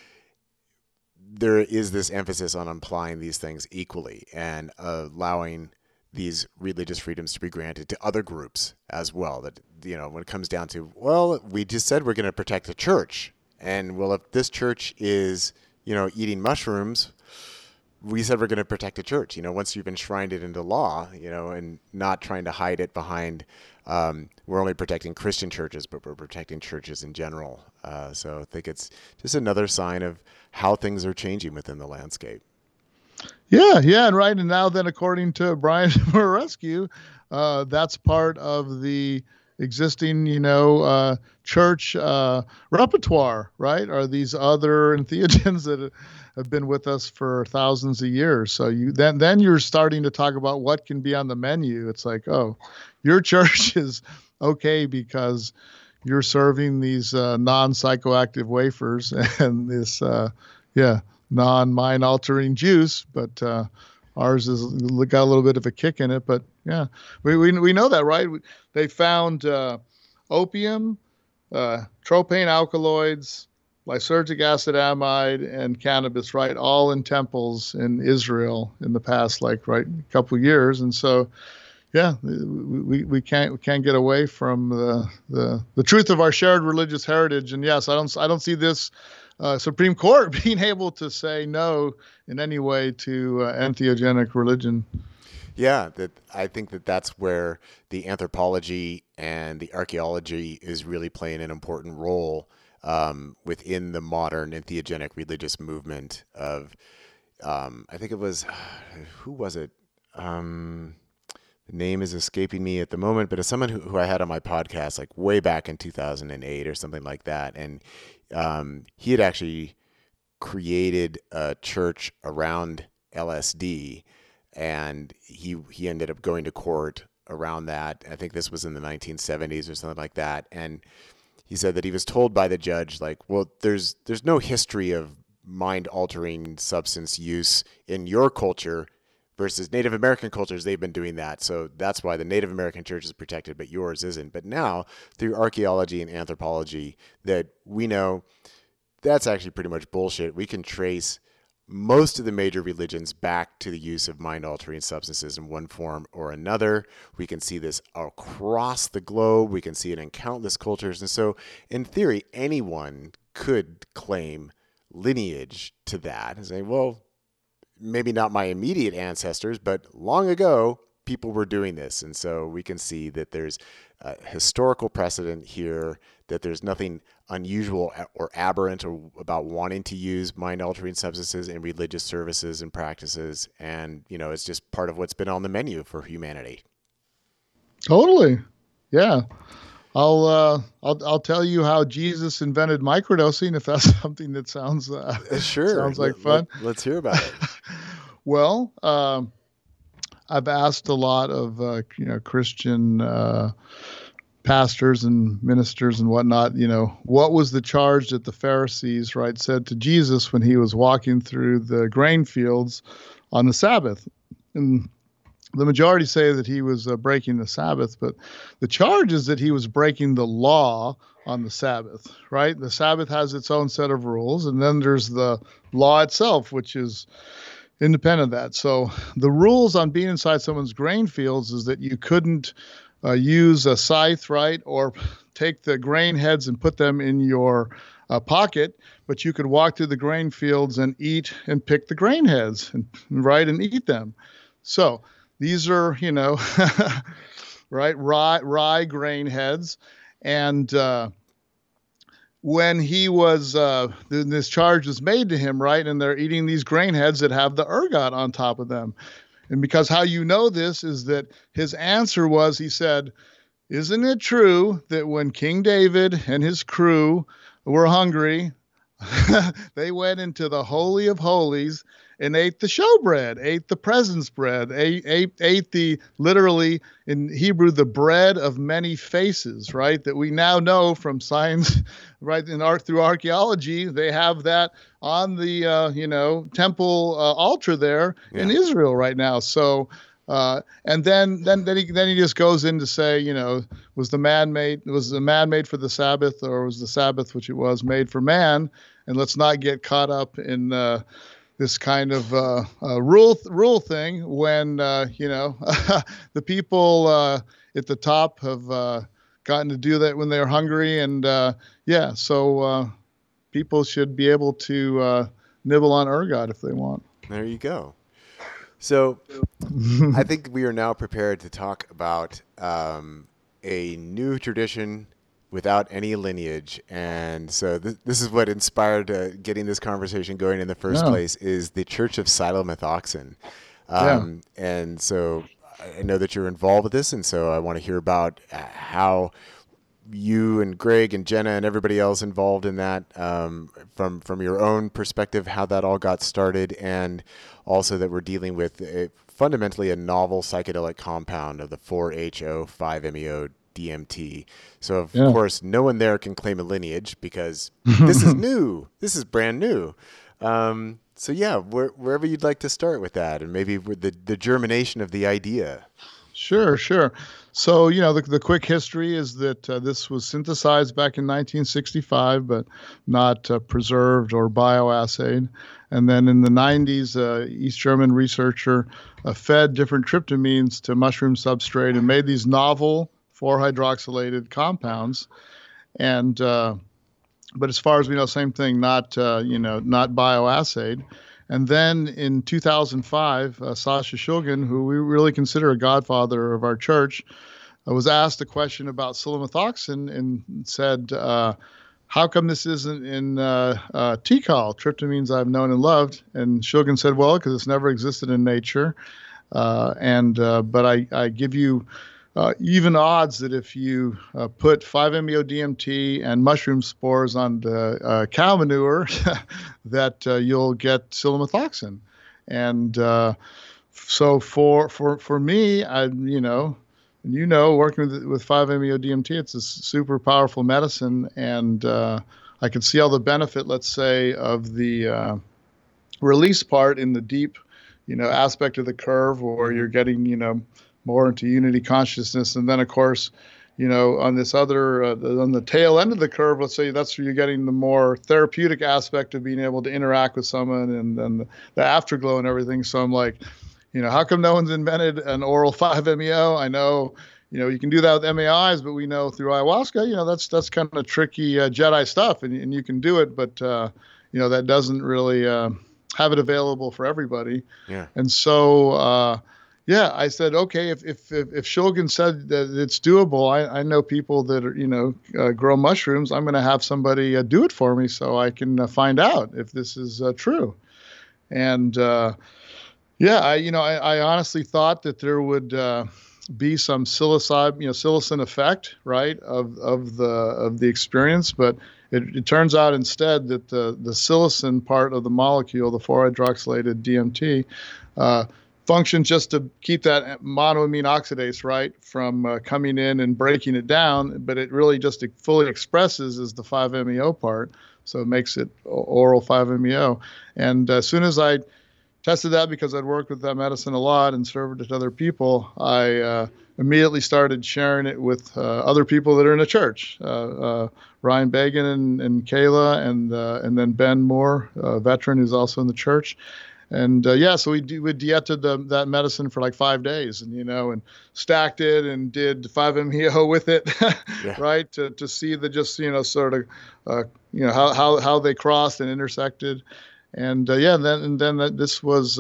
A: there is this emphasis on applying these things equally and allowing these religious freedoms to be granted to other groups as well. That, when it comes down to, well, we just said we're going to protect the church. And, well, if this church is, eating mushrooms, we said we're going to protect the church. Once you've enshrined it into law, and not trying to hide it behind, we're only protecting Christian churches, but we're protecting churches in general. So I think it's just another sign of how things are changing within the landscape.
B: Yeah, and right. And now then, according to Brian Rescue, that's part of the existing, church repertoire, right? Are these other entheogens that have been with us for thousands of years. So then you're starting to talk about what can be on the menu. It's like, oh, your church is okay because you're serving these non-psychoactive wafers and this non-mind altering juice, but ours has got a little bit of a kick in it. But yeah, we know that, right? They found opium, tropane alkaloids, lysergic acid amide, and cannabis, right? All in temples in Israel in the past, a couple of years. And so, yeah, we can't get away from the truth of our shared religious heritage. And yes, I don't see this Supreme Court being able to say no in any way to entheogenic religion.
A: Yeah, I think that's where the anthropology and the archaeology is really playing an important role within the modern entheogenic religious movement of, I think it was, who was it? The name is escaping me at the moment, but it's someone who I had on my podcast like way back in 2008 or something like that. And he had actually created a church around LSD, and he ended up going to court around that. I think this was in the 1970s or something like that. And he said that he was told by the judge, like, well, there's no history of mind-altering substance use in your culture versus Native American cultures. They've been doing that. So that's why the Native American church is protected, but yours isn't. But now, through archaeology and anthropology, that we know that's actually pretty much bullshit. We can trace most of the major religions back to the use of mind-altering substances in one form or another. We can see this across the globe. We can see it in countless cultures. And so, in theory, anyone could claim lineage to that and say, well, maybe not my immediate ancestors, but long ago, people were doing this. And so we can see that there's a historical precedent here, that there's nothing unusual or aberrant or about wanting to use mind-altering substances in religious services and practices. And, it's just part of what's been on the menu for humanity.
B: Totally. Yeah. I'll tell you how Jesus invented microdosing, if that's something that sounds
A: sure.
B: Sounds like fun.
A: Let's hear about it.
B: Well, I've asked a lot of Christian pastors and ministers and whatnot, what was the charge that the Pharisees, right, said to Jesus when he was walking through the grain fields on the Sabbath? And the majority say that he was breaking the Sabbath, but the charge is that he was breaking the law on the Sabbath, right? The Sabbath has its own set of rules, and then there's the law itself, which is independent of that. So the rules on being inside someone's grain fields is that you couldn't use a scythe, right, or take the grain heads and put them in your pocket, but you could walk through the grain fields and eat and pick the grain heads, and eat them. So these are, right, rye grain heads. And when he was, this charge was made to him, right, and they're eating these grain heads that have the ergot on top of them. And because how you know this is that his answer was, he said, isn't it true that when King David and his crew were hungry, they went into the Holy of Holies and ate the showbread, ate the presence bread, ate the, literally in Hebrew, the bread of many faces, right? That we now know from science, right? Through archaeology, they have that on the, temple altar there in Israel right now. So, and then he just goes in to say, was the man made for the Sabbath, or was the Sabbath, which it was, made for man? And let's not get caught up in this kind of rule thing when the people at the top have gotten to do that when they're hungry, and so people should be able to nibble on ergot if they want.
A: There you go. So I think we are now prepared to talk about a new tradition without any lineage. And so this is what inspired getting this conversation going in the first place, is the Church of Silomethoxen. And so I know that you're involved with this, and so I want to hear about how you and Greg and Jenna and everybody else involved in that, from your own perspective, how that all got started, and also that we're dealing with fundamentally a novel psychedelic compound of the 4-HO5-MeO DMT. So of
B: Yeah.
A: course, no one there can claim a lineage because this is new. This is brand new. So yeah, wherever you'd like to start with that, and maybe with the germination of the idea.
B: Sure, sure. So, the quick history is that this was synthesized back in 1965, but not preserved or bioassayed. And then in the 90s, East German researcher fed different tryptamines to mushroom substrate and made these novel 4-hydroxylated compounds. And but as far as we know, same thing, not bioassayed. And then in 2005, Sasha Shulgin, who we really consider a godfather of our church, was asked a question about silomethoxin and said, how come this isn't in TiHKAL, tryptamines I've known and loved? And Shulgin said, well, because it's never existed in nature. But I give you even odds that if you put 5-MeO-DMT and mushroom spores on the cow manure, that you'll get silomethoxin. And so for me, working with 5-MeO-DMT, it's a super powerful medicine, and I could see all the benefit, let's say, of the release part in the deep, aspect of the curve, where you're getting, more into unity consciousness. And then, of course, on this other, on the tail end of the curve, let's say that's where you're getting the more therapeutic aspect of being able to interact with someone and then the afterglow and everything. So I'm like, how come no one's invented an oral 5-MeO? I know, you can do that with MAIs, but we know through ayahuasca, that's kind of tricky Jedi stuff, and you can do it, but, that doesn't really have it available for everybody.
A: Yeah.
B: And so, I said, okay, if Shulgin said that it's doable, I know people that are, grow mushrooms. I'm going to have somebody do it for me so I can find out if this is true. And I honestly thought that there would be some psilocin effect, right, of the experience, but it turns out instead that the psilocin part of the molecule, the 4-hydroxylated DMT, functions just to keep that monoamine oxidase, right, from coming in and breaking it down, but it really just fully expresses as the 5-MeO part, so it makes it oral 5-MeO. And as soon as I tested that, because I'd worked with that medicine a lot and served it to other people, I immediately started sharing it with other people that are in the church, Ryan Bagan and Kayla, and then Ben Moore, a veteran who's also in the church. And so we dieted that medicine for like 5 days, and stacked it and did 5-MeO with it, yeah. Right, to see the just sort of how they crossed and intersected, and then this was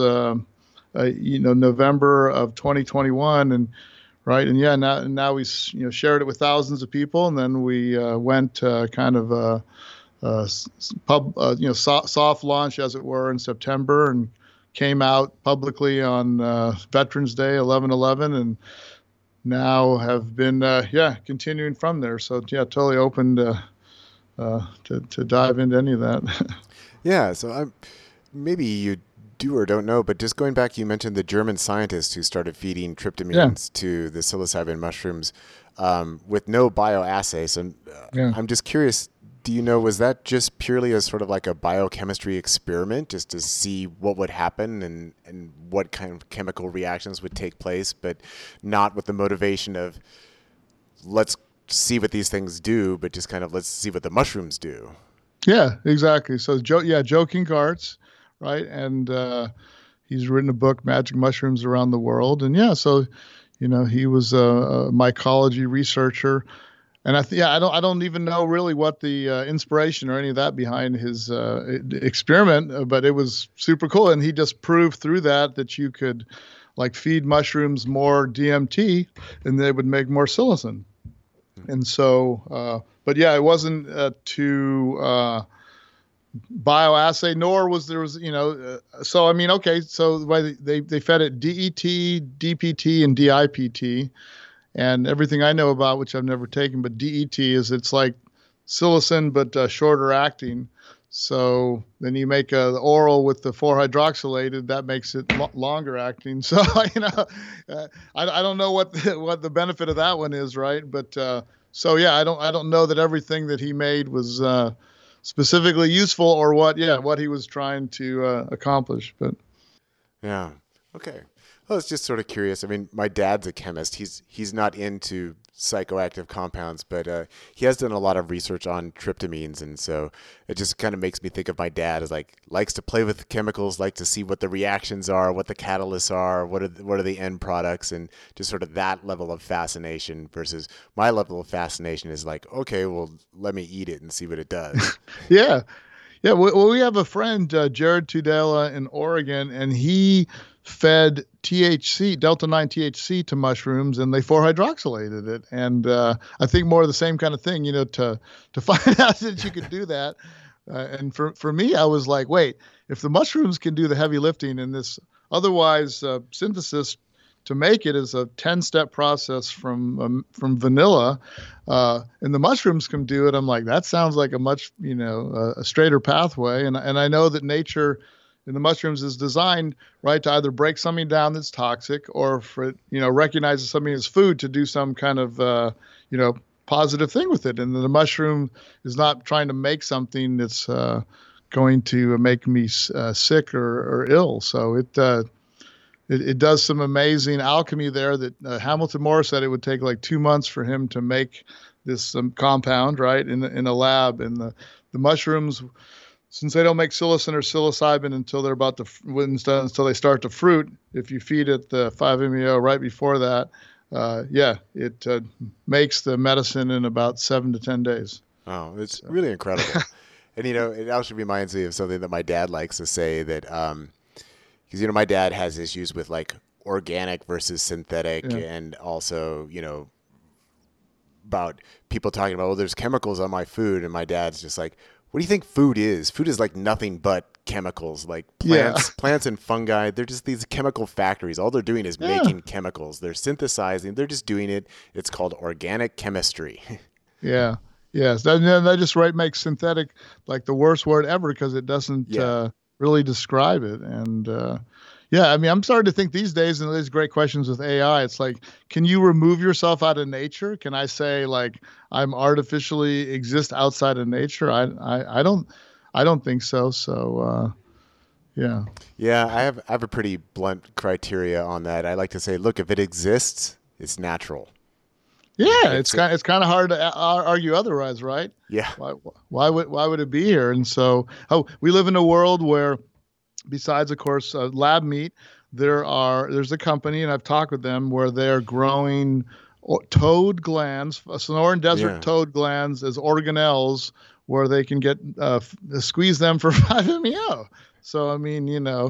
B: November of 2021, and right, and now we shared it with thousands of people, and then we went kind of soft launch, as it were, in September, and came out publicly on Veterans Day, 11/11, and now have been continuing from there. So totally open to dive into any of that.
A: Yeah. So maybe you do or don't know, but just going back, you mentioned the German scientist who started feeding tryptamines to the psilocybin mushrooms with no bioassay. So I'm just curious, do you know, was that just purely as sort of like a biochemistry experiment, just to see what would happen and what kind of chemical reactions would take place, but not with the motivation of let's see what these things do, but just kind of let's see what the mushrooms do?
B: Yeah, exactly. So Joe Kinkarts, right? And he's written a book, Magic Mushrooms Around the World. And so, he was a mycology researcher. And I don't even know really what the inspiration or any of that behind his experiment, but it was super cool. And he just proved through that you could like feed mushrooms more DMT and they would make more psilocin. And so, it wasn't to bioassay, nor was there was, so I mean, okay, so they fed it DET, DPT, and DIPT. And everything I know about, which I've never taken, but DET it's like psilocin, but shorter acting. So then you make the oral with the 4-hydroxylated, that makes it longer acting. So I don't know what the benefit of that one is, right? But so yeah, I don't know that everything that he made was specifically useful or what he was trying to accomplish. But
A: Yeah. Okay. Well, it's just sort of curious. I mean, my dad's a chemist. He's not into psychoactive compounds, but he has done a lot of research on tryptamines, and so it just kind of makes me think of my dad as like likes to play with chemicals, like to see what the reactions are, what the catalysts are, what are the end products, and just sort of that level of fascination versus my level of fascination is like, okay, well, let me eat it and see what it does.
B: yeah. Yeah, well, we have a friend, Jared Tudela in Oregon, and he fed THC, Delta 9 THC to mushrooms, and they 4-hydroxylated it. And I think more of the same kind of thing, to find out that you could do that. And for me, I was like, wait, if the mushrooms can do the heavy lifting in this otherwise synthesis to make it is a 10-step process from vanilla, and the mushrooms can do it. I'm like, that sounds like a much, a straighter pathway. And I know that nature in the mushrooms is designed, right, to either break something down that's toxic or for it, recognizes something as food to do some kind of, positive thing with it. And the mushroom is not trying to make something that's going to make me sick or ill. So it does some amazing alchemy there that Hamilton Morris said it would take like 2 months for him to make this compound, right, in a lab. And the mushrooms, since they don't make psilocin or psilocybin until they're about to, until they start to fruit, if you feed it the 5-MeO right before that, it makes the medicine in about 7 to 10 days.
A: Oh, it's really incredible. And, it also reminds me of something that my dad likes to say that, because, my dad has issues with like organic versus synthetic, and also, about people talking about, oh, there's chemicals on my food. And my dad's just like, what do you think food is? Food is like nothing but chemicals, like plants and fungi. They're just these chemical factories. All they're doing is making chemicals. They're synthesizing. They're just doing it. It's called organic chemistry.
B: Yeah. Yes. That just makes synthetic like the worst word ever because it doesn't really describe it. And I mean, I'm starting to think these days, and these great questions with AI, it's like, can you remove yourself out of nature? Can I say like I'm artificially exist outside of nature? I don't think so. So yeah.
A: Yeah, I have a pretty blunt criteria on that. I like to say, look, if it exists, it's natural.
B: Yeah, it's kind of hard to argue otherwise, right?
A: Yeah.
B: Why would it be here? And so, we live in a world where, besides, of course, lab meat, there's a company, and I've talked with them, where they're growing toad glands, Sonoran Desert toad glands as organelles, where they can get squeeze them for 5-MeO. So I mean,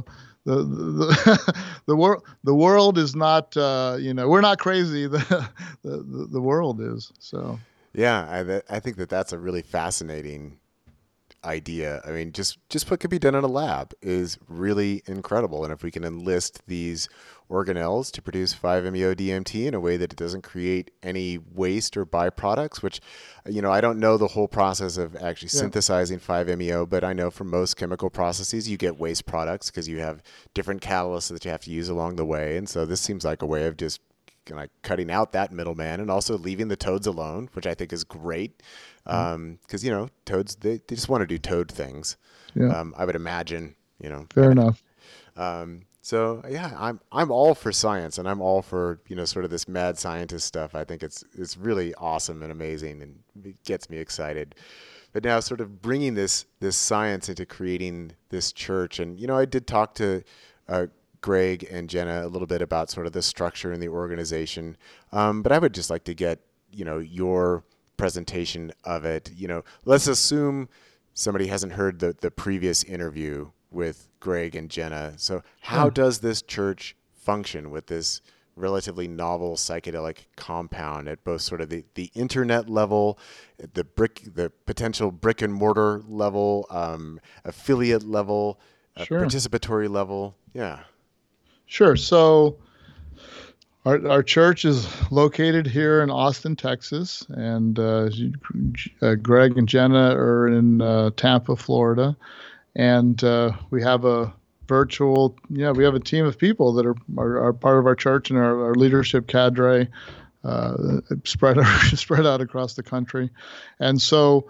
B: the world is not we're not crazy. The world is. So
A: yeah, I think that's a really fascinating idea. I mean, just what could be done in a lab is really incredible. And if we can enlist these organelles to produce 5-MeO DMT in a way that it doesn't create any waste or byproducts, which, I don't know the whole process of actually synthesizing 5-MeO, but I know from most chemical processes, you get waste products because you have different catalysts that you have to use along the way. And so this seems like a way of just like cutting out that middleman and also leaving the toads alone, which I think is great. Because, toads, they just want to do toad things. Yeah. I would imagine,
B: Fair enough.
A: So yeah, I'm all for science, and I'm all for, sort of this mad scientist stuff. I think it's really awesome and amazing, and it gets me excited. But now sort of bringing this science into creating this church. And, I did talk to Greg and Jenna a little bit about sort of the structure and the organization. But I would just like to get, your presentation of it. Let's assume somebody hasn't heard the previous interview with Greg and Jenna. So how does this church function with this relatively novel psychedelic compound at both sort of the internet level, the potential brick and mortar level, affiliate level, participatory level? Yeah.
B: Sure. So Our church is located here in Austin, Texas, and Greg and Jenna are in Tampa, Florida, and we have a we have a team of people that are part of our church and our leadership cadre spread out across the country, and so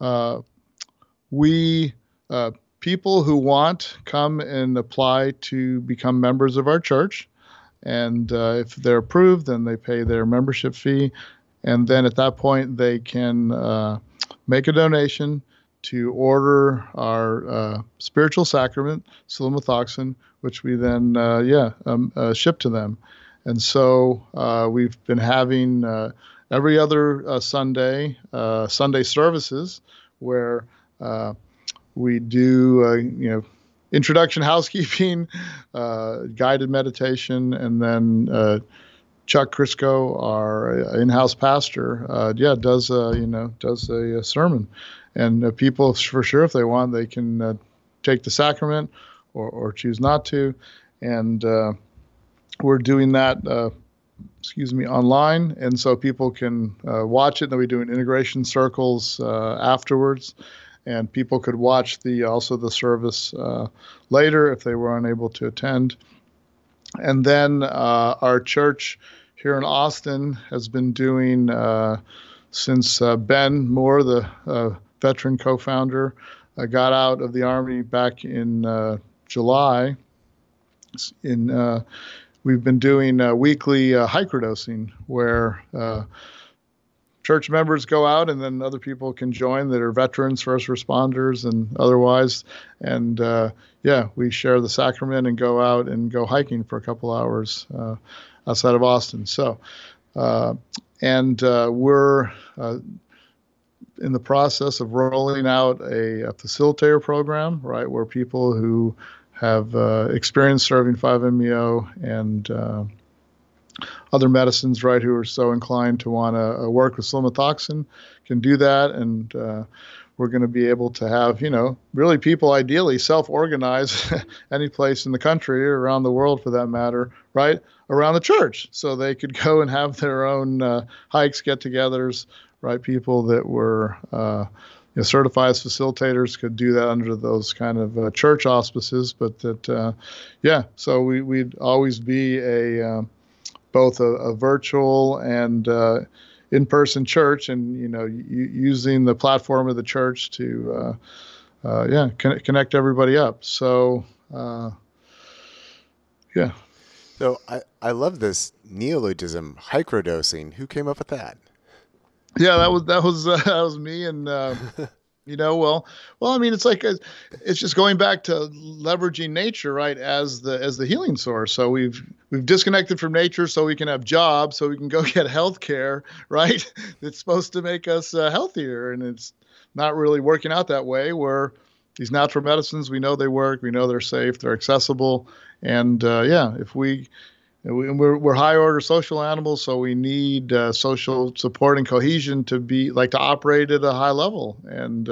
B: we people who want come and apply to become members of our church. And if they're approved, then they pay their membership fee. And then at that point, they can make a donation to order our spiritual sacrament, silomethoxin, which we then, ship to them. And so we've been having every other Sunday services where we do, introduction housekeeping, guided meditation, and then Chuck Crisco, our in-house pastor, does a sermon, and people for sure, if they want, they can take the sacrament or choose not to, and we're doing that. Online, and so people can watch it. And then we do integration circles afterwards. And people could watch the service later if they were unable to attend. And then our church here in Austin has been doing, since Ben Moore, the veteran co-founder, got out of the Army back in July. We've been doing weekly microdosing where church members go out, and then other people can join that are veterans, first responders, and otherwise. And we share the sacrament and go out and go hiking for a couple hours outside of Austin. So, we're in the process of rolling out a facilitator program, right, where people who have experience serving 5-MeO and other medicines, right, who are so inclined to want to work with silomethoxin can do that. And we're going to be able to have, really people ideally self-organize any place in the country or around the world for that matter, right, around the church. So they could go and have their own hikes, get-togethers, right? People that were certified as facilitators could do that under those kind of church auspices. But that, so we'd always be both a virtual and in-person church, and using the platform of the church to connect everybody up. So
A: So I love this neologism, microdosing. Who came up with that?
B: Yeah, that was me, and I mean, it's like it's just going back to leveraging nature, right, as the healing source. So we've disconnected from nature so we can have jobs, so we can go get health care, right? It's supposed to make us healthier, and it's not really working out that way. Where these natural medicines, we know they work, we know they're safe, they're accessible, and if we're high order social animals, so we need social support and cohesion to operate at a high level. And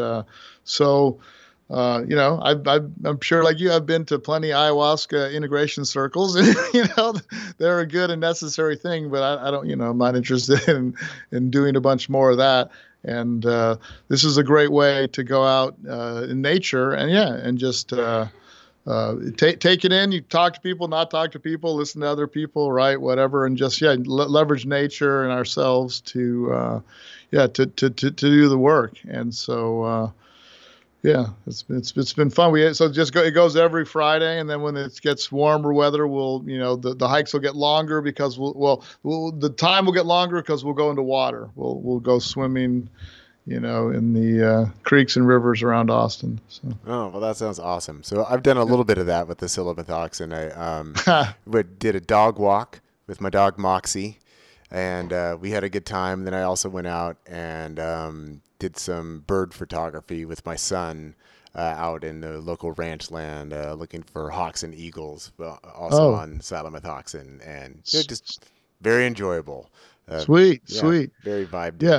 B: I'm sure, like you, I've been to plenty ayahuasca integration circles, and they're a good and necessary thing. But I don't, I'm not interested in doing a bunch more of that. And this is a great way to go out in nature and just. Take it in. You talk to people, not talk to people, listen to other people, right? Whatever, and just leverage nature and ourselves to do the work. And so it's been fun. It goes every Friday, and then when it gets warmer weather, the hikes will get longer because the time will get longer because we'll go into water. We'll go swimming. In the creeks and rivers around Austin. So.
A: Oh, well, that sounds awesome. So I've done a little bit of that with the silomethoxin. I did a dog walk with my dog Moxie, and we had a good time. Then I also went out and did some bird photography with my son out in the local ranch land, looking for hawks and eagles, also on silomethoxin, and just very enjoyable.
B: Sweet.
A: Very vibed
B: Yeah.
A: in.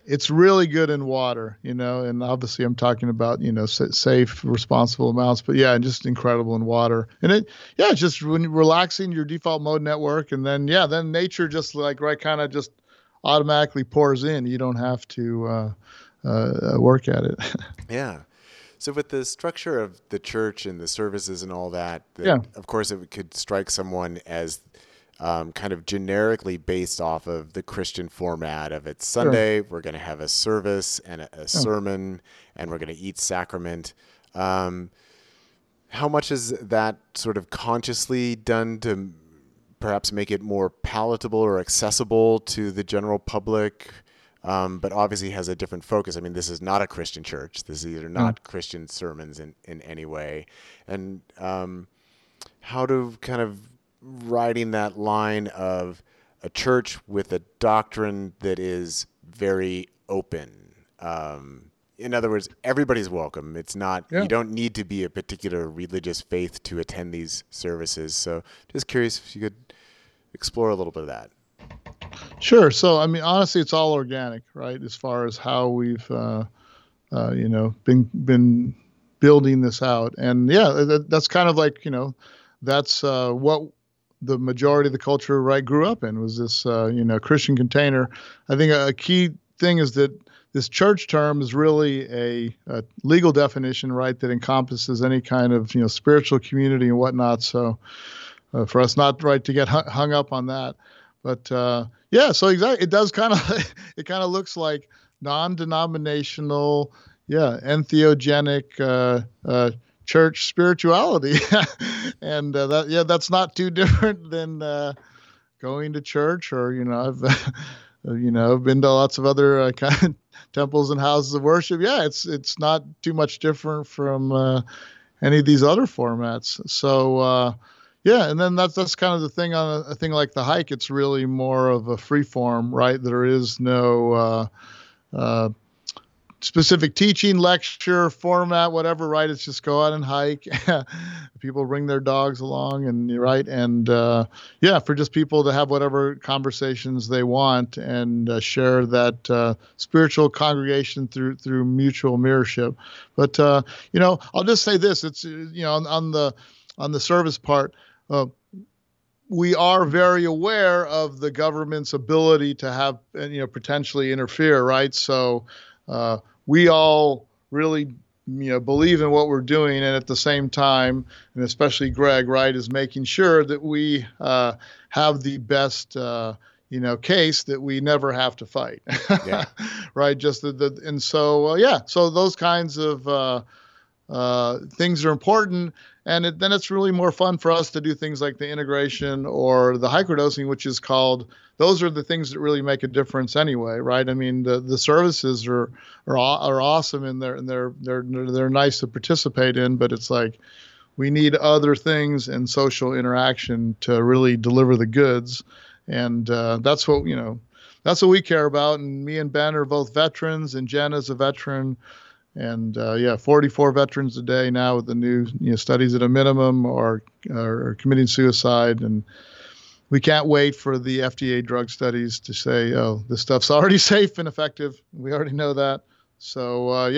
B: it's really good in water, and obviously I'm talking about, safe, responsible amounts, but yeah, just incredible in water. And it's just when you're relaxing your default mode network, and then nature just kind of just automatically pours in. You don't have to work at it.
A: Yeah. So with the structure of the church and the services and all that, of course it could strike someone as kind of generically based off of the Christian format of it's Sunday, sure, we're going to have a service and a sermon, and we're going to eat sacrament. How much is that sort of consciously done to perhaps make it more palatable or accessible to the general public? But obviously has a different focus. I mean, this is not a Christian church. This is either not Christian sermons in any way. And how to kind of riding that line of a church with a doctrine that is very open. In other words, everybody's welcome. It's not, you don't need to be a particular religious faith to attend these services. So just curious if you could explore a little bit of that.
B: Sure. So, I mean, honestly, it's all organic, right? As far as how we've, been building this out. And that's kind of like, that's what the majority of the culture, right, grew up in, was this, Christian container. I think a key thing is that this church term is really a legal definition, right, that encompasses any kind of, spiritual community and whatnot. So for us not right to get hung up on that. But so exactly, it does kind of it kind of looks like non-denominational, entheogenic church spirituality, and that's not too different than going to church, or I've I've been to lots of other kind of temples and houses of worship. Yeah, it's not too much different from any of these other formats. So. And then that's kind of the thing on a thing like the hike. It's really more of a free form, right? There is no specific teaching, lecture, format, whatever, right? It's just go out and hike. People bring their dogs along, and right, and for just people to have whatever conversations they want and share that spiritual congregation through mutual mirrorship. But I'll just say this: it's on the service part. We are very aware of the government's ability to have, potentially interfere, right? So we all really, believe in what we're doing, and at the same time, and especially Greg, right, is making sure that we have the best, case that we never have to fight, right? Just so those kinds of things are important. And then it's really more fun for us to do things like the integration or the microdosing, which is called. Those are the things that really make a difference anyway, right? I mean, the services are awesome, and they're nice to participate in, but it's like we need other things and social interaction to really deliver the goods, and that's what we care about. And me and Ben are both veterans, and Jen is a veteran. And 44 veterans a day now with the new studies at a minimum or committing suicide, and we can't wait for the FDA drug studies to say, oh, this stuff's already safe and effective. We already know that. So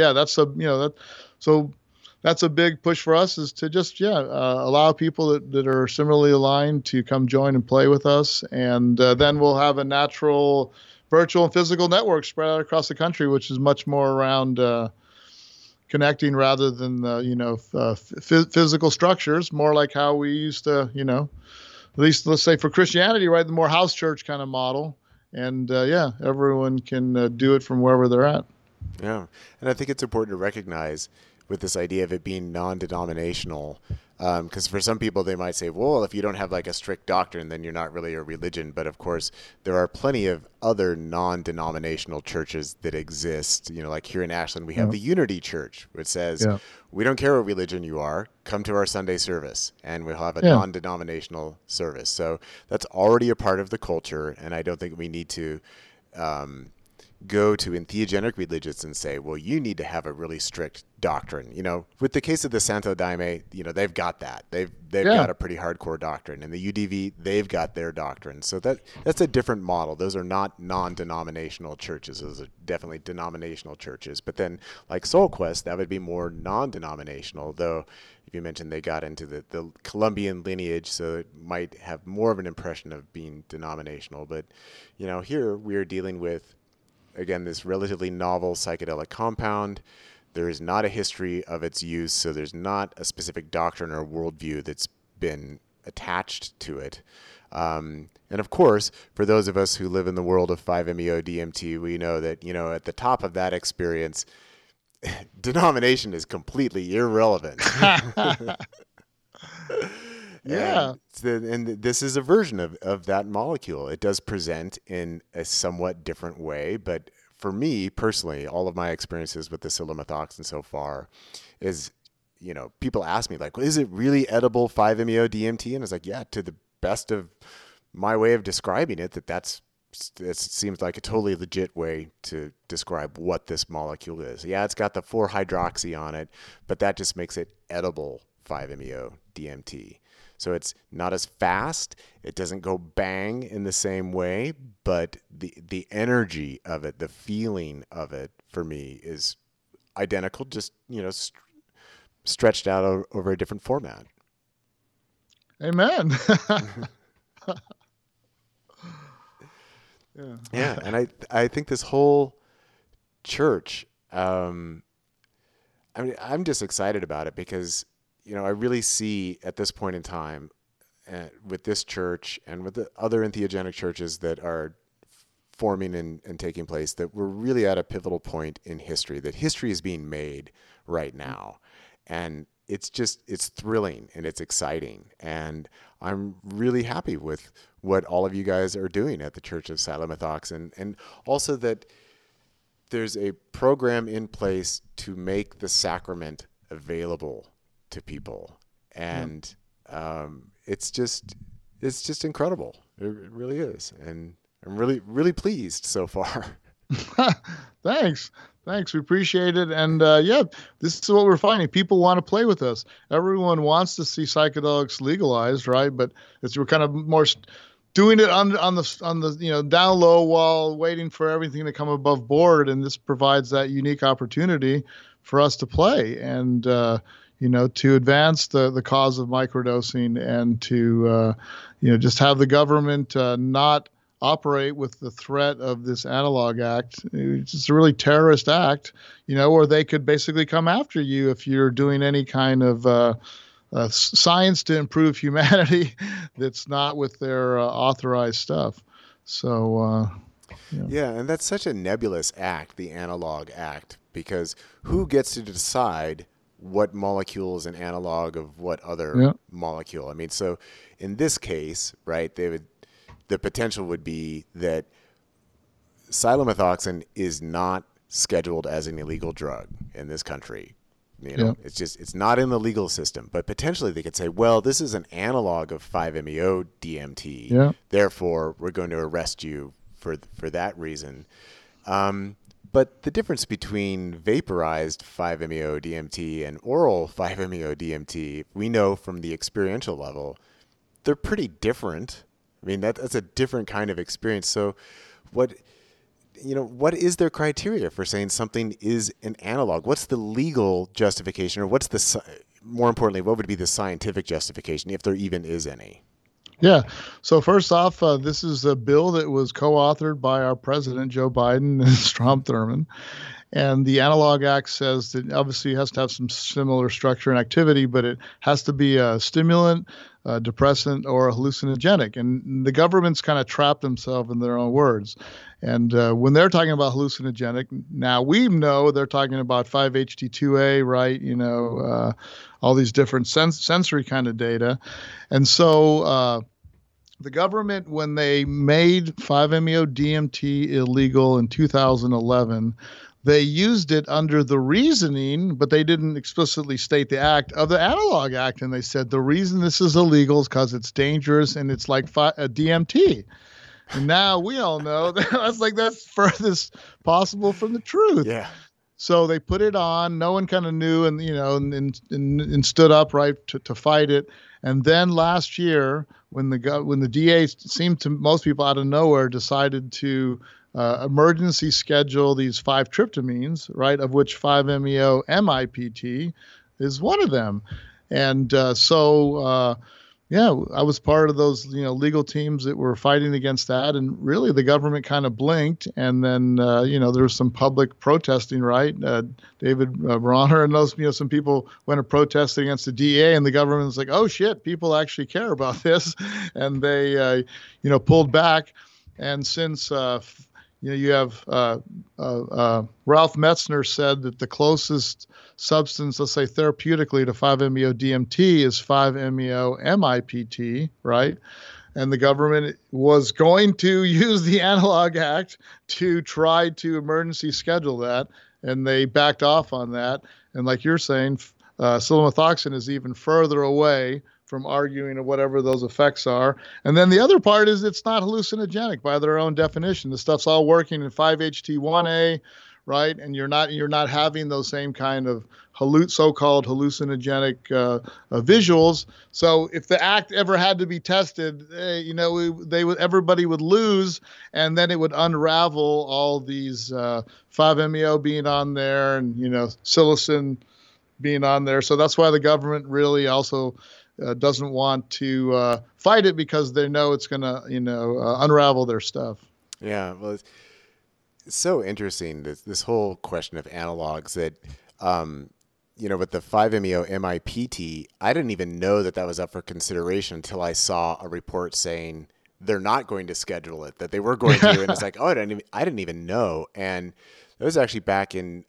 B: that's a big push for us, is to just allow people that are similarly aligned to come join and play with us, and then we'll have a natural virtual and physical network spread out across the country, which is much more around connecting rather than physical structures, more like how we used to, at least let's say for Christianity, right, the more house church kind of model, and everyone can do it from wherever they're at.
A: Yeah, and I think it's important to recognize with this idea of it being non-denominational, because for some people they might say, well, if you don't have like a strict doctrine, then you're not really a religion. But of course, there are plenty of other non-denominational churches that exist. Like here in Ashland, we have the Unity Church, which says, we don't care what religion you are, come to our Sunday service, and we'll have a non-denominational service. So that's already a part of the culture, and I don't think we need to go to entheogenic religions and say, well, you need to have a really strict doctrine. With the case of the Santo Daime, they've got that. They've got a pretty hardcore doctrine. And the UDV, they've got their doctrine. So that's a different model. Those are not non-denominational churches. Those are definitely denominational churches. But then like Soul Quest, that would be more non-denominational, though if you mentioned they got into the Colombian lineage, so it might have more of an impression of being denominational. But, here we are dealing with, again, this relatively novel psychedelic compound. There is not a history of its use, so there's not a specific doctrine or worldview that's been attached to it. And of course, for those of us who live in the world of 5-MeO-DMT, we know that, at the top of that experience, denomination is completely irrelevant.
B: Yeah.
A: And this is a version of that molecule. It does present in a somewhat different way, but for me personally, all of my experiences with the psilomethoxin so far is, people ask me like, is it really edible 5-MeO-DMT? And it's like, yeah, to the best of my way of describing it, it seems like a totally legit way to describe what this molecule is. Yeah, it's got the 4-hydroxy on it, but that just makes it edible 5-MeO-DMT. So it's not as fast. It doesn't go bang in the same way, but the energy of it, the feeling of it for me is identical, just, stretched out over a different format.
B: Amen.
A: Yeah. And I think this whole church, I'm just excited about it because, I really see at this point in time with this church and with the other entheogenic churches that are forming and taking place, that we're really at a pivotal point in history, that history is being made right now. And it's thrilling and it's exciting. And I'm really happy with what all of you guys are doing at the Church of Psilomethoxin. And also that there's a program in place to make the sacrament available to people. And it's just incredible. It really is. And I'm really, really pleased so far.
B: Thanks. We appreciate it. And this is what we're finding. People want to play with us. Everyone wants to see psychedelics legalized, right? But we're kind of more doing it on the down low while waiting for everything to come above board. And this provides that unique opportunity for us to play and to advance the cause of microdosing and to just have the government not operate with the threat of this analog act. It's just a really terrorist act, where they could basically come after you if you're doing any kind of science to improve humanity that's not with their authorized stuff. So,
A: yeah, and that's such a nebulous act, the analog act, because who gets to decide what molecule is an analog of what other molecule? I mean, so in this case, right, the potential would be that psilomethoxin is not scheduled as an illegal drug in this country. It's not in the legal system, but potentially they could say, well, this is an analog of 5-MeO-DMT.
B: Yeah.
A: Therefore, we're going to arrest you for that reason. But the difference between vaporized 5-MeO-DMT and oral 5-MeO-DMT, we know from the experiential level, they're pretty different. I mean, that's a different kind of experience. So what is their criteria for saying something is an analog? What's the legal justification, or more importantly, what would be the scientific justification, if there even is any?
B: Yeah. So first off, this is a bill that was co-authored by our president, Joe Biden, and Strom Thurmond. And the Analog Act says that obviously it has to have some similar structure and activity, but it has to be a stimulant, a depressant, or a hallucinogenic. And the government's kind of trapped themselves in their own words. And when they're talking about hallucinogenic, now we know they're talking about 5-HT2A, right? All these different sensory kind of data. And so the government, when they made 5-MeO-DMT illegal in 2011, they used it under the reasoning, but they didn't explicitly state the act of the Analog Act. And they said the reason this is illegal is because it's dangerous and it's like DMT. And now we all know that's furthest possible from the truth.
A: Yeah.
B: So they put it on. No one kind of knew, and stood up right to fight it. And then last year, when the DA seemed to most people out of nowhere decided to emergency schedule these 5 tryptamines, right, of which 5-MeO MIPT is one of them. And I was part of those, legal teams that were fighting against that. And really the government kind of blinked. And then, there was some public protesting, right? David Bronner and those, some people went to protest against the DEA, and the government was like, oh shit, people actually care about this. And they, pulled back. And since, you have Ralph Metzner said that the closest substance, let's say therapeutically, to 5-MeO DMT is 5-MeO MIPT, right? And the government was going to use the Analog Act to try to emergency schedule that, and they backed off on that. And like you're saying, citalmethoxam is even further away from arguing of whatever those effects are. And then the other part is it's not hallucinogenic by their own definition. The stuff's all working in 5-HT1A, right? And you're not having those same kind of so-called hallucinogenic visuals. So if the act ever had to be tested, everybody would lose, and then it would unravel all these 5-MeO being on there, and psilocin being on there. So that's why the government really also doesn't want to fight it, because they know it's going to, unravel their stuff.
A: Yeah, well, it's so interesting, this whole question of analogs that, with the 5-MeO MIPT, I didn't even know that was up for consideration until I saw a report saying they're not going to schedule it, that they were going to, and it's like, oh, I didn't even know. And that was actually back in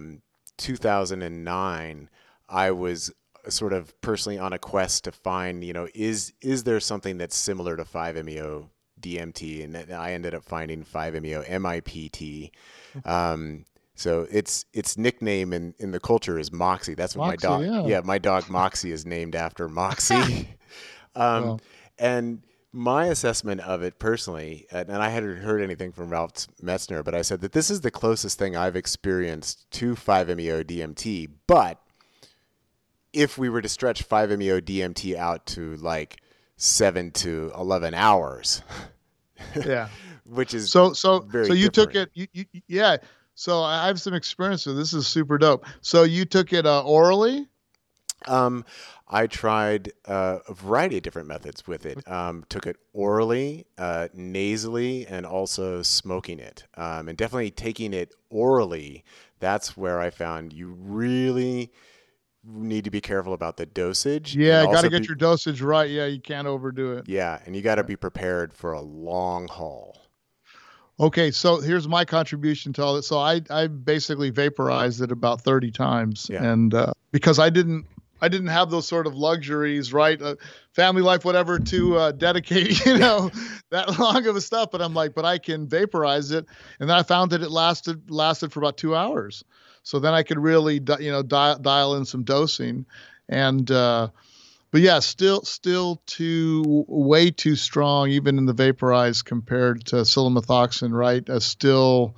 A: 2009. I was sort of personally on a quest to find, is there something that's similar to 5-MeO DMT? And I ended up finding 5-MeO MIPT. So its nickname in the culture is Moxie. That's what
B: Moxie,
A: my dog.
B: Yeah,
A: my dog Moxie is named after Moxie. And my assessment of it personally, and I hadn't heard anything from Ralph Metzner, but I said that this is the closest thing I've experienced to 5-MeO DMT. But if we were to stretch 5-MeO DMT out to like 7 to 11 hours,
B: yeah,
A: which is
B: so
A: different.
B: you took it, yeah. So I have some experience with this. This is super dope. So you took it orally?
A: I tried a variety of different methods with it. Took it orally, nasally, and also smoking it. And definitely taking it orally, that's where I found you really need to be careful about the dosage.
B: Yeah, got to get your dosage right. Yeah, you can't overdo it.
A: Yeah, and you got to be prepared for a long haul.
B: Okay, so here's my contribution to all this. So I basically vaporized it about 30 times, and because I didn't have those sort of luxuries, right? Family life, whatever, to dedicate, that long of a stuff. But I'm like, but I can vaporize it, and then I found that it lasted for about 2 hours. So then I could really, dial in some dosing, and but yeah, still way too strong, even in the vaporized compared to citalmethoxam, right? Still,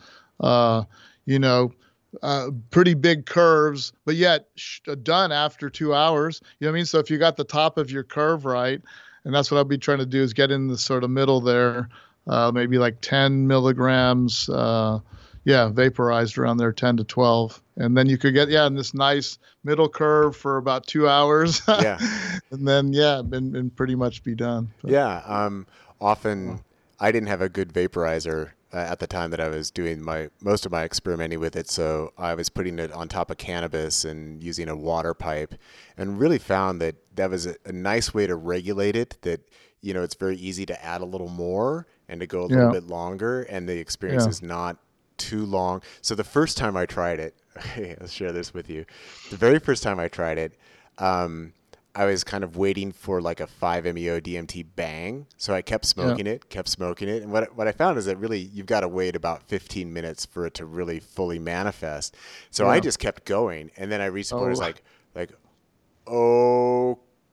B: pretty big curves, but yet done after 2 hours. You know what I mean? So if you got the top of your curve right, and that's what I'll be trying to do, is get in the sort of middle there, maybe like 10 milligrams, vaporized around there, 10 to 12. And then you could get, in this nice middle curve for about 2 hours.
A: Yeah.
B: And then, and pretty much be done. But,
A: often I didn't have a good vaporizer at the time that I was doing most of my experimenting with it. So I was putting it on top of cannabis and using a water pipe, and really found that was a nice way to regulate it, that, it's very easy to add a little more and to go a little bit longer, and the experience is not too long. So the first time I tried it, I'll share this with you. The very first time I tried it, I was kind of waiting for like a 5-MeO DMT bang. So I kept smoking it. And what I found is that really you've got to wait about 15 minutes for it to really fully manifest. So I just kept going. And then I reached a point where I was like,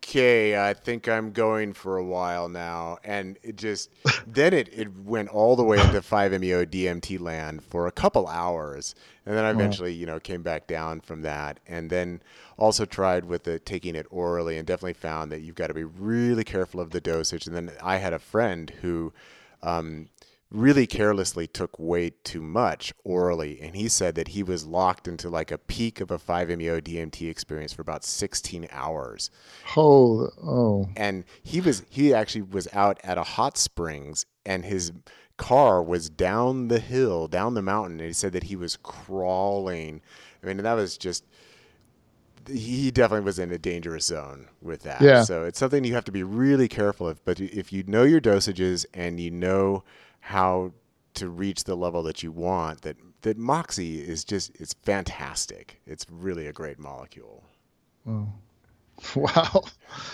A: okay, I think I'm going for a while now. And it just, then it went all the way into 5-MeO DMT land for a couple hours. And then I eventually, came back down from that. And then also tried with taking it orally, and definitely found that you've got to be really careful of the dosage. And then I had a friend who really carelessly took way too much orally, and he said that he was locked into like a peak of a 5-MeO DMT experience for about 16 hours.
B: Oh.
A: And he actually was out at a hot springs, and his car was down the hill, down the mountain, and he said that he was crawling. I mean, that was just, he definitely was in a dangerous zone with that.
B: Yeah.
A: So it's something you have to be really careful of. But if you know your dosages and you know how to reach the level that you want, that Moxie is just, it's fantastic. It's really a great molecule.
B: Oh. Wow.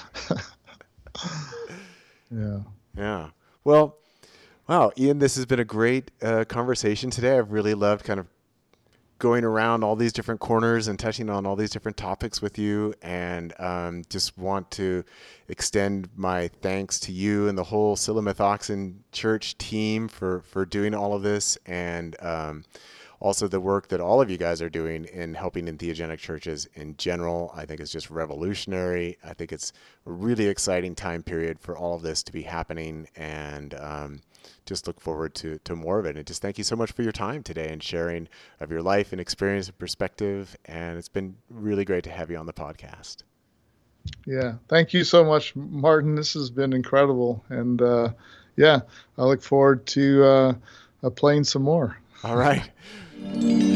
B: Yeah.
A: Yeah. Well, wow, Ian, this has been a great conversation today. I've really loved kind of going around all these different corners and touching on all these different topics with you, and just want to extend my thanks to you and the whole Silomethoxin Church team for doing all of this, and also the work that all of you guys are doing in helping entheogenic churches in general. I think it's just revolutionary. I think it's a really exciting time period for all of this to be happening, and just look forward to more of it. And just thank you so much for your time today and sharing of your life and experience and perspective. And it's been really great to have you on the podcast.
B: Yeah. Thank you so much, Martin. This has been incredible. And I look forward to playing some more.
A: All right.